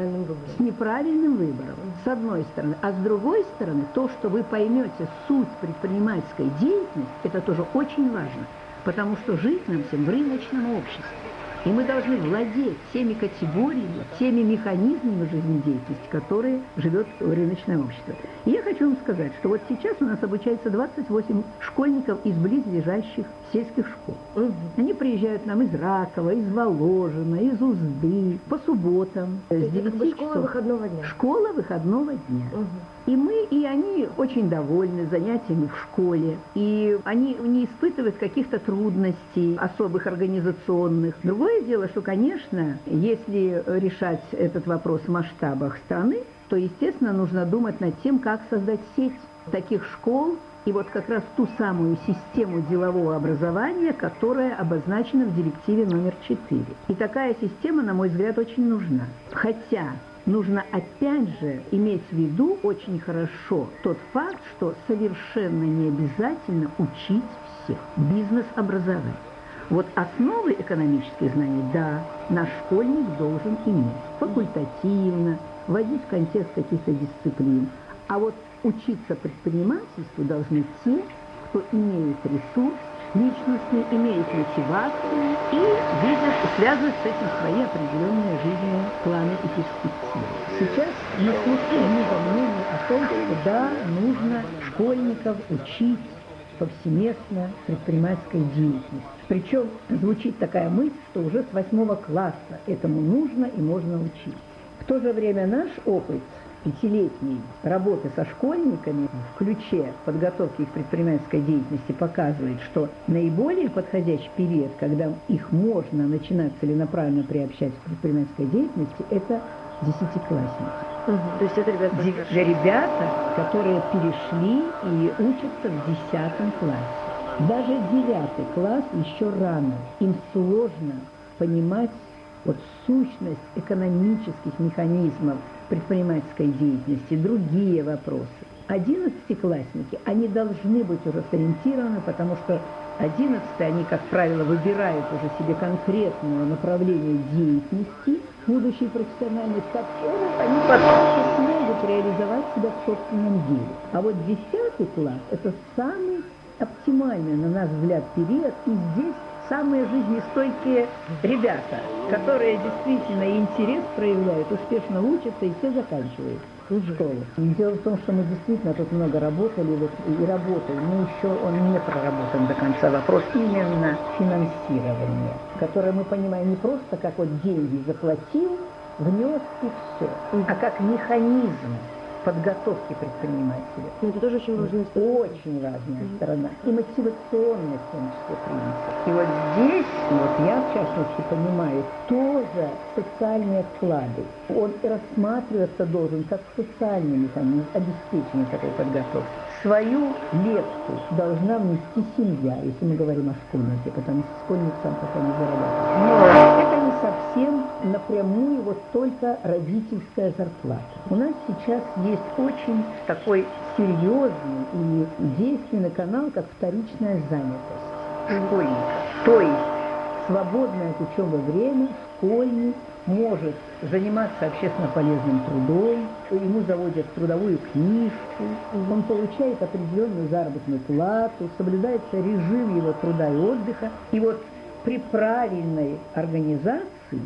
С неправильным выбором, с одной стороны. А с другой стороны, то, что вы поймете суть предпринимательской деятельности, это тоже очень важно, потому что жить нам всем в рыночном обществе. И мы должны владеть теми категориями, теми механизмами жизнедеятельности, которые живет рыночное общество. И я хочу вам сказать, что вот сейчас у нас обучается 28 школьников из близлежащих сельских школ. Они приезжают нам из Ракова, из Воложина, из Узды, по субботам. С 9 школа часов. выходного дня. Школа выходного дня. И мы, и они очень довольны занятиями в школе. И они не испытывают каких-то трудностей особых организационных. Другое дело, что, конечно, если решать этот вопрос в масштабах страны, то, естественно, нужно думать над тем, как создать сеть таких школ, и вот как раз ту самую систему делового образования, которая обозначена в директиве номер 4. И такая система, на мой взгляд, очень нужна. Хотя нужно опять же иметь в виду очень хорошо тот факт, что совершенно не обязательно учить всех бизнес-образование. Вот основы экономических знаний, да, наш школьник должен иметь факультативно, вводить в контекст каких-то дисциплин. А вот учиться предпринимательству должны те, кто имеет ресурс личностный, имеет мотивацию и видят, связывают с этим свои определенные жизненные планы и перспективы. Сейчас на слуху много мнений о том, что да, нужно школьников учить повсеместно предпринимательской деятельности. Причем звучит такая мысль, что уже с 8 класса этому нужно и можно учить. В то же время наш опыт 5-летней работы со школьниками в ключе подготовки их предпринимательской деятельности показывает, что наиболее подходящий период, когда их можно начинать целенаправленно приобщать к предпринимательской деятельности, это 10-классники. То есть это ребята, которые перешли и учатся в 10 классе. Даже 9 класс еще рано. Им сложно понимать вот сущность экономических механизмов предпринимательской деятельности, другие вопросы. 11-классники, они должны быть уже сориентированы, потому что 11-е, они, как правило, выбирают уже себе конкретное направление деятельности, будущей профессиональной, которых они потом смогут реализовать себя в собственном деле. А вот 10 класс – это самый оптимальный, на наш взгляд, период, и здесь самые жизнестойкие ребята, которые действительно интерес проявляют, успешно учатся и все заканчивают школу. Дело в том, что мы действительно тут много работали и работаем, но еще он не проработан до конца. Вопрос именно финансирования, которое мы понимаем не просто как вот деньги заплатил, внес и все, а как механизм подготовки предпринимателя. Но это тоже очень важная сторона. Очень важная сторона. И мотивационный, в том числе, принцип. И вот здесь, вот я, в частности, понимаю, тоже социальные вклады. Он рассматриваться должен как социальный механизм обеспечения такой подготовки. Свою лепту должна внести семья, если мы говорим о школьнике, потому что школьник сам пока не зарабатывает. Но это не совсем напрямую вот только родительская зарплата. У нас сейчас есть очень такой серьезный и действенный канал, как вторичная занятость школьника. То есть свободное от учебы время школьник может заниматься общественно полезным трудом, ему заводят трудовую книжку, он получает определенную заработную плату, соблюдается режим его труда и отдыха. И вот при правильной организации,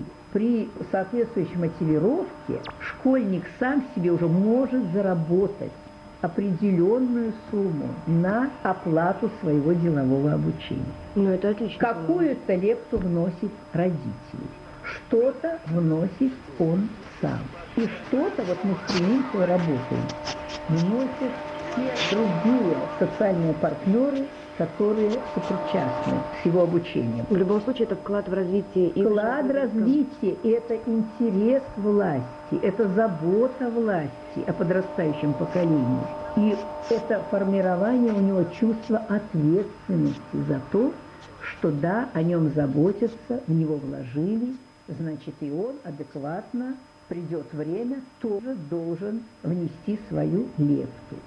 при соответствующей мотивировке, школьник сам себе уже может заработать определенную сумму на оплату своего делового обучения. Ну, это отлично. Какую-то лепту вносит родители. Что-то вносит он сам. И что-то, вот мы с Креминцевой работаем, вносит все другие социальные партнеры, которые сопричастны с его обучением. В любом случае, это вклад в развитие. Вклад в развитие – это интерес власти, это забота власти о подрастающем поколении. И это формирование у него чувства ответственности за то, что да, о нем заботятся, в него вложили, значит, и он адекватно, придет время, тоже должен внести свою лепту.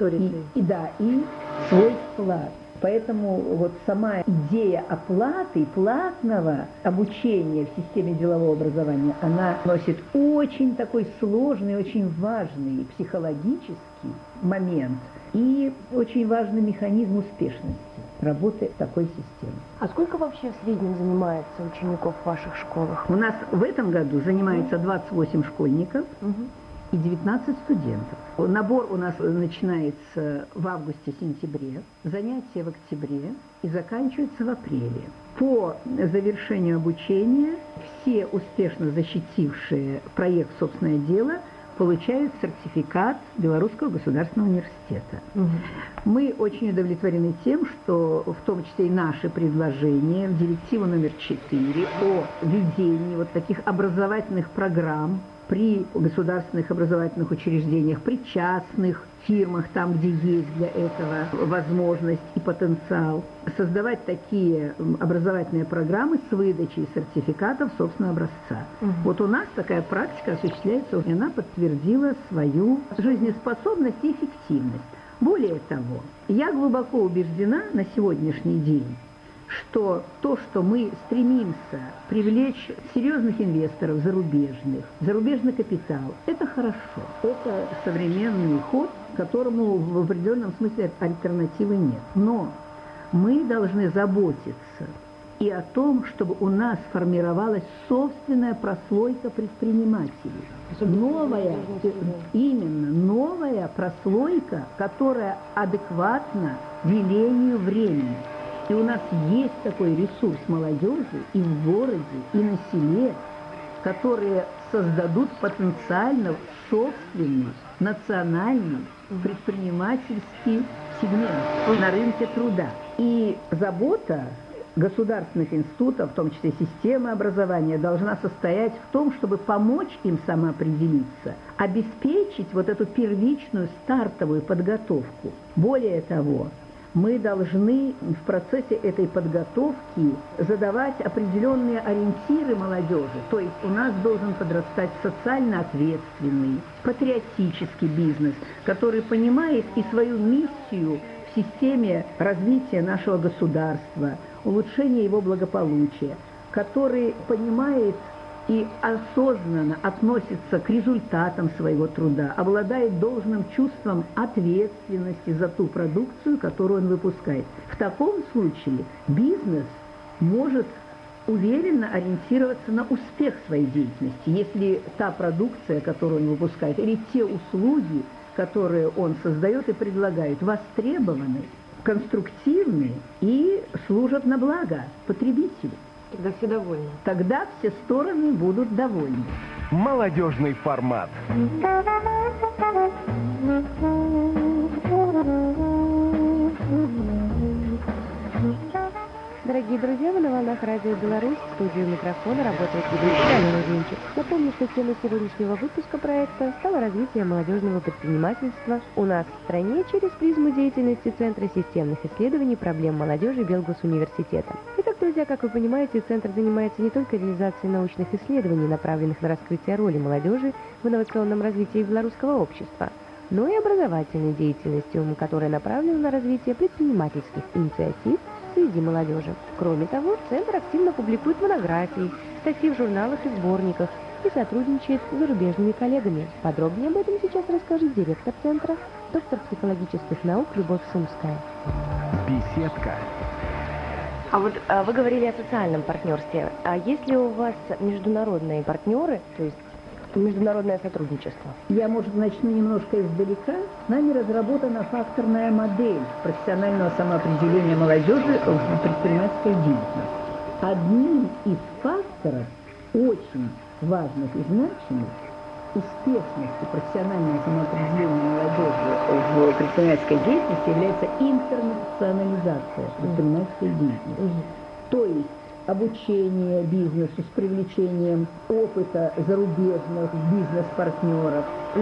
И свой вклад. Поэтому вот сама идея оплаты, платного обучения в системе делового образования, она носит очень такой сложный, очень важный психологический момент и очень важный механизм успешности работы такой системы. А сколько вообще в среднем занимается учеников в ваших школах? У нас в этом году занимается 28 школьников. И 19 студентов. Набор у нас начинается в августе-сентябре, занятия в октябре и заканчиваются в апреле. По завершению обучения все успешно защитившие проект «Собственное дело» получают сертификат Белорусского государственного университета. Мы очень удовлетворены тем, что в том числе и наши предложения в директиву номер 4 о ведении вот таких образовательных программ при государственных образовательных учреждениях, при частных фирмах, там, где есть для этого возможность и потенциал, создавать такие образовательные программы с выдачей сертификатов собственного образца. Вот у нас такая практика осуществляется, и она подтвердила свою жизнеспособность и эффективность. Более того, я глубоко убеждена на сегодняшний день, что то, что мы стремимся привлечь серьезных инвесторов зарубежный капитал, это хорошо. Это современный ход, которому в определенном смысле альтернативы нет. Но мы должны заботиться и о том, чтобы у нас формировалась собственная прослойка предпринимателей. Новая прослойка, которая адекватна велению времени. И у нас есть такой ресурс молодежи и в городе, и на селе, которые создадут потенциально собственный, национальный, предпринимательский сегмент на рынке труда. И забота государственных институтов, в том числе системы образования, должна состоять в том, чтобы помочь им самоопределиться, обеспечить вот эту первичную стартовую подготовку. Более того, мы должны в процессе этой подготовки задавать определенные ориентиры молодежи. То есть у нас должен подрастать социально ответственный, патриотический бизнес, который понимает и свою миссию в системе развития нашего государства, улучшения его благополучия, который понимает и осознанно относится к результатам своего труда, обладает должным чувством ответственности за ту продукцию, которую он выпускает. В таком случае бизнес может уверенно ориентироваться на успех своей деятельности, если та продукция, которую он выпускает, или те услуги, которые он создает и предлагает, востребованы, конструктивны и служат на благо потребителю. Тогда все довольны. Тогда все стороны будут довольны. Молодежный формат. Дорогие друзья, вы на волнах Радио Беларусь. В студию микрофона работает ведущая Алена Зинчик. Напомню, что темой сегодняшнего выпуска проекта стало развитие молодежного предпринимательства у нас в стране через призму деятельности Центра системных исследований проблем молодежи Белгосуниверситета. Итак, друзья, как вы понимаете, Центр занимается не только реализацией научных исследований, направленных на раскрытие роли молодежи в инновационном развитии белорусского общества, но и образовательной деятельностью, которая направлена на развитие предпринимательских инициатив среди молодежи. Кроме того, Центр активно публикует монографии, статьи в журналах и сборниках и сотрудничает с зарубежными коллегами. Подробнее об этом сейчас расскажет директор Центра, доктор психологических наук Любовь Сумская. Беседка. А вот вы говорили о социальном партнерстве. А есть ли у вас международные партнеры, то есть международное сотрудничество? Я, может, начну немножко издалека. Нами разработана факторная модель профессионального самоопределения молодежи в предпринимательской деятельности. Одним из факторов, очень важных и значимых, успешности профессионального самоопределения молодежи в предпринимательской деятельности является интернационализация предпринимательской деятельности. То есть обучение бизнесу с привлечением опыта зарубежных бизнес-партнеров,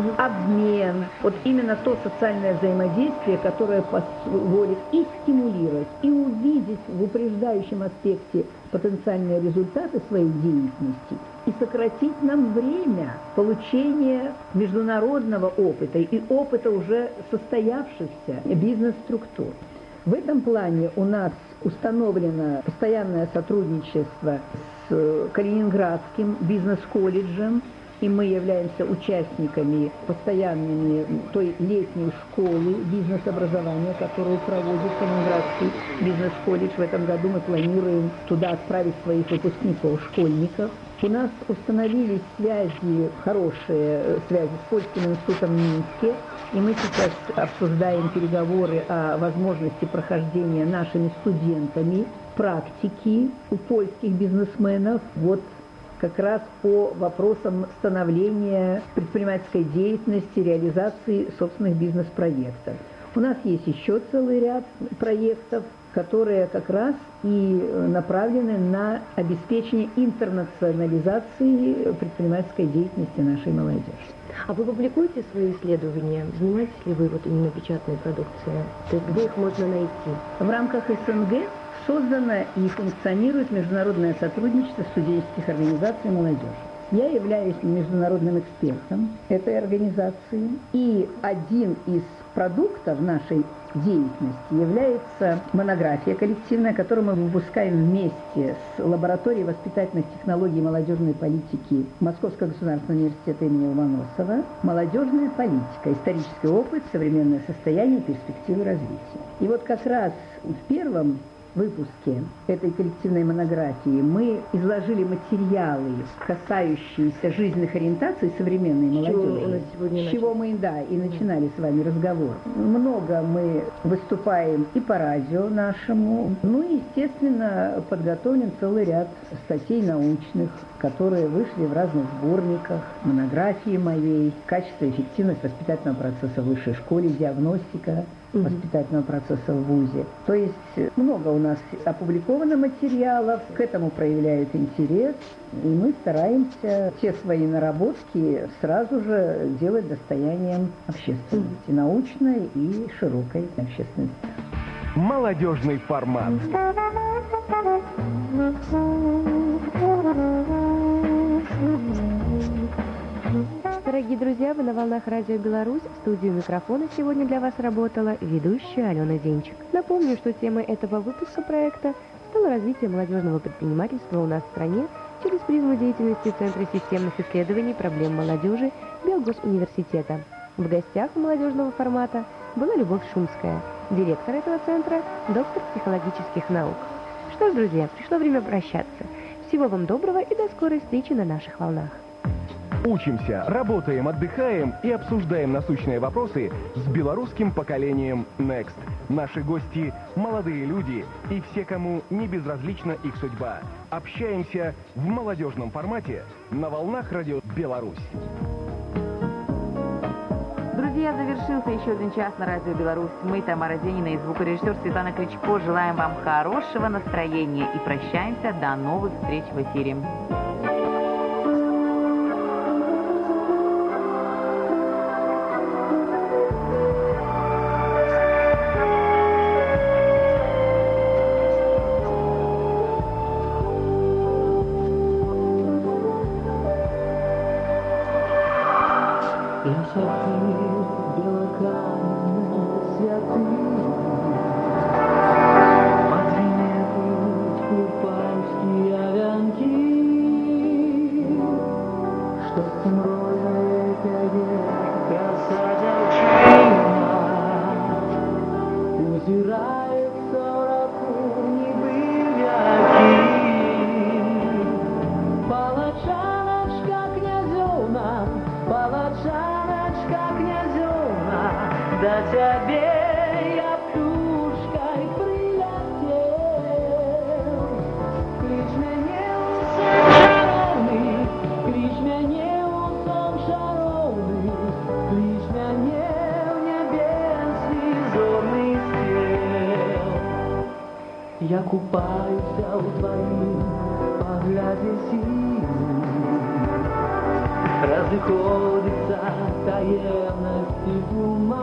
обмен, вот именно то социальное взаимодействие, которое позволит и стимулировать, и увидеть в упреждающем аспекте потенциальные результаты своей деятельности, и сократить нам время получения международного опыта и опыта уже состоявшихся бизнес-структур. В этом плане у нас установлено постоянное сотрудничество с Калининградским бизнес-колледжем, и мы являемся участниками постоянными той летней школы бизнес-образования, которую проводит Калининградский бизнес-колледж. В этом году мы планируем туда отправить своих выпускников, школьников. У нас установились связи, хорошие связи с Польским институтом в Минске, и мы сейчас обсуждаем переговоры о возможности прохождения нашими студентами практики у польских бизнесменов. Вот как раз по вопросам становления предпринимательской деятельности, реализации собственных бизнес-проектов. У нас есть еще целый ряд проектов, которые как раз и направлены на обеспечение интернационализации предпринимательской деятельности нашей молодежи. А вы публикуете свои исследования? Занимаетесь ли вы вот именно печатной продукцией? То есть где их можно найти? В рамках СНГ создано и функционирует международное сотрудничество студенческих организаций молодежи. Я являюсь международным экспертом этой организации, и один из продуктов нашей деятельности является монография коллективная, которую мы выпускаем вместе с лабораторией воспитательных технологий и молодежной политики Московского государственного университета имени Ломоносова «Молодежная политика. Исторический опыт, современное состояние, перспективы развития». И вот как раз в первом выпуске этой коллективной монографии мы изложили материалы, касающиеся жизненных ориентаций современной молодежи, с чего мы, и начинали с вами разговор. Много мы выступаем и по радио нашему, и, естественно, подготовлен целый ряд статей научных, которые вышли в разных сборниках, монографии моей, качество и эффективность воспитательного процесса в высшей школе, диагностика воспитательного процесса в ВУЗе. То есть много у нас опубликовано материалов, к этому проявляют интерес, и мы стараемся все свои наработки сразу же делать достоянием общественности, научной и широкой общественности. Молодежный формат. Дорогие друзья, вы на волнах Радио Беларусь. В студию микрофона сегодня для вас работала ведущая Алена Денчик. Напомню, что темой этого выпуска проекта стало развитие молодежного предпринимательства у нас в стране через призму деятельности Центра системных исследований проблем молодежи Белгосуниверситета. В гостях у молодежного формата была Любовь Шумская, директор этого центра, доктор психологических наук. Что ж, друзья, пришло время прощаться. Всего вам доброго и до скорой встречи на наших волнах. Учимся, работаем, отдыхаем и обсуждаем насущные вопросы с белорусским поколением Next. Наши гости – молодые люди и все, кому не безразлична их судьба. Общаемся в молодежном формате на волнах Радио Беларусь. Друзья, завершился еще один час на Радио Беларусь. Мы, Тамара Денина и звукорежиссер Светлана Кричко, желаем вам хорошего настроения и прощаемся до новых встреч в эфире. Клич мяне ў сон шароўны, клич мяне ў нябе. я купаюсь у твоим погляде синим. Разыходится таемности туман,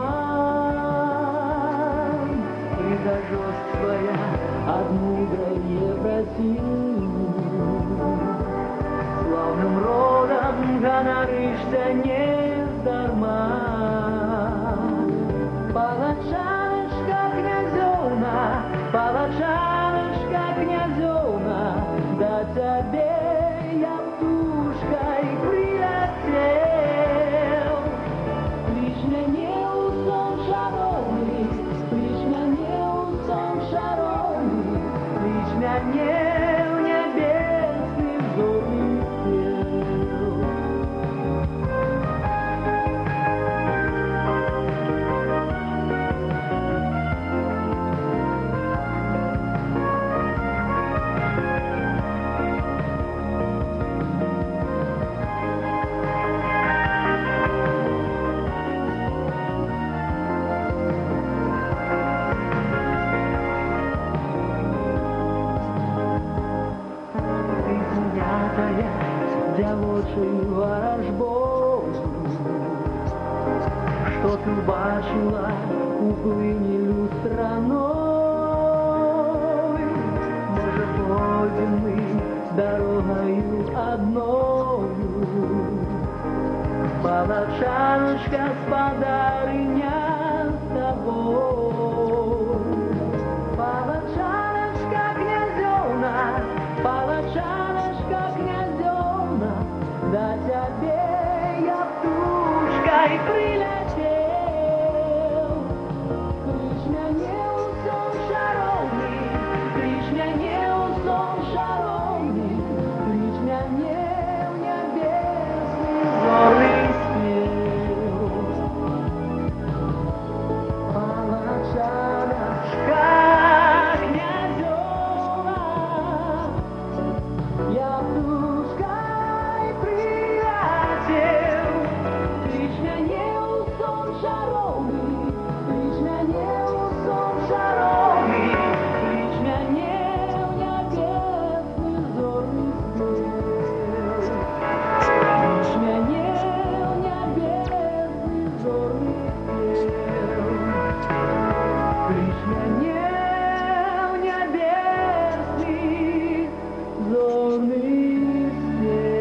прихожёшь от мудрой Евросинь. Славным родом гоноришься нездарма. Палачанушка князёвна, палачанушка князёвна, до тебе я птушкой прилетел. Лишь мне у сон шаровый, лишь мне у сон шаровый, лишь мне в небесный зорный пел. Девочий ворожбой, что ты бачила у плыни люстраной. Може, пойдем мы дорогою одною, палачанушка, спадарыня с тобой. Палачанушка князёвна, палачанушка князёвна, до тебе я птушкой прилетел. Лишь мне у сон шаровый, лишь мне у сон шаровый, лишь мне в небесный зорный спел. Палачанушка князёвна, я птушкой прилетел. Лишь мне у сон шаровый, лишь мне у сон шаровый, лишь мне в небесный зорный спел. Лишь мне в небесный зорный спел. Лишь мне в небесный зорный спел.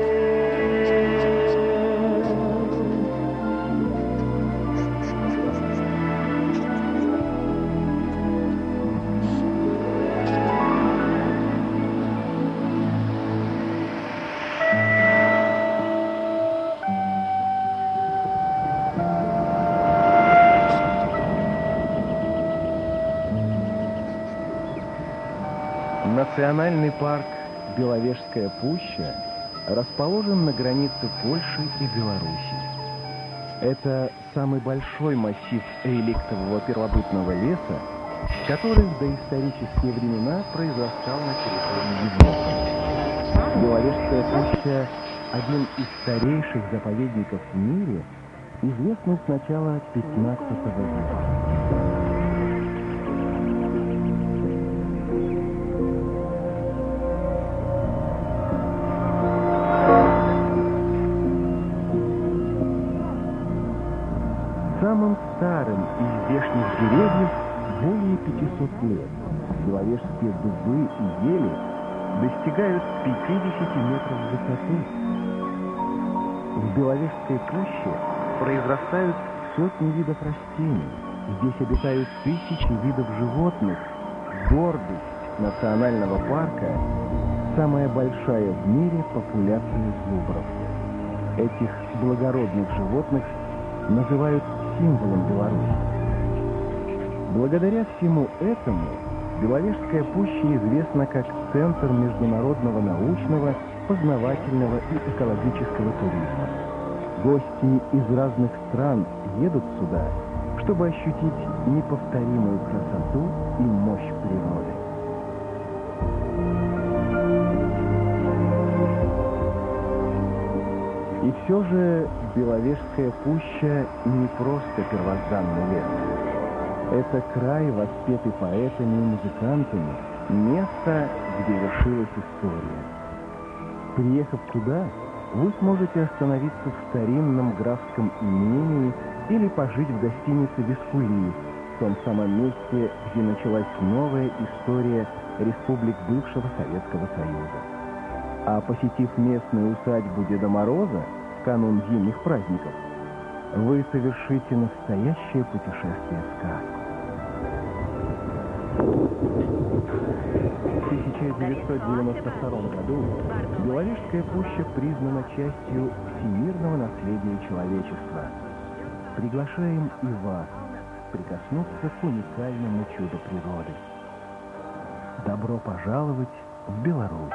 Национальный парк Беловежская пуща расположен на границе Польши и Беларуси. Это самый большой массив реликтового первобытного леса, который в доисторические времена произрастал на территории Европы. Беловежская пуща – один из старейших заповедников в мире, известный с начала 15 века. Самым старым из здешних деревьев более 500 лет. Беловежские дубы и ели достигают 50 метров в высоту. В Беловежской пуще произрастают сотни видов растений. Здесь обитают тысячи видов животных. Гордость национального парка – самая большая в мире популяция зубров. Этих благородных животных называют символом Беларуси. Благодаря всему этому Беловежская пуща известна как центр международного научного, познавательного и экологического туризма. Гости из разных стран едут сюда, чтобы ощутить неповторимую красоту и мощь природы. И все же Беловежская пуща не просто первозданный лес. Это край, воспетый поэтами и музыкантами, место, где вершилась история. Приехав сюда, вы сможете остановиться в старинном графском имении или пожить в гостинице «Вискули», в том самом месте, где началась новая история республик бывшего Советского Союза. А посетив местную усадьбу Деда Мороза в канун зимних праздников, вы совершите настоящее путешествие в сказку. В 1992 году Беловежская пуща признана частью всемирного наследия человечества. Приглашаем и вас прикоснуться к уникальному чуду природы. Добро пожаловать в Беларусь!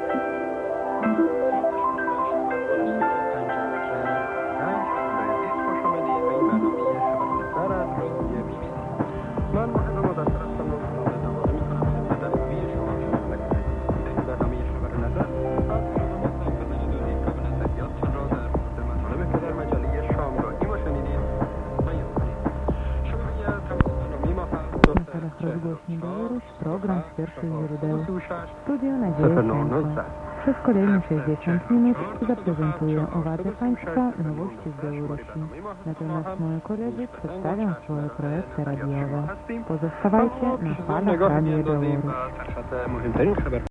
Rozgłośni Białoruś, program z pierwszych źródeł. Studio Nadzieja Państwa. Przez kolejne 60 minut zaprezentuję owację Państwa nowości z Białorusi. Natomiast moi koledzy przedstawią swoje projekty radiowe. Pozostawajcie na falach Radia Białoruś.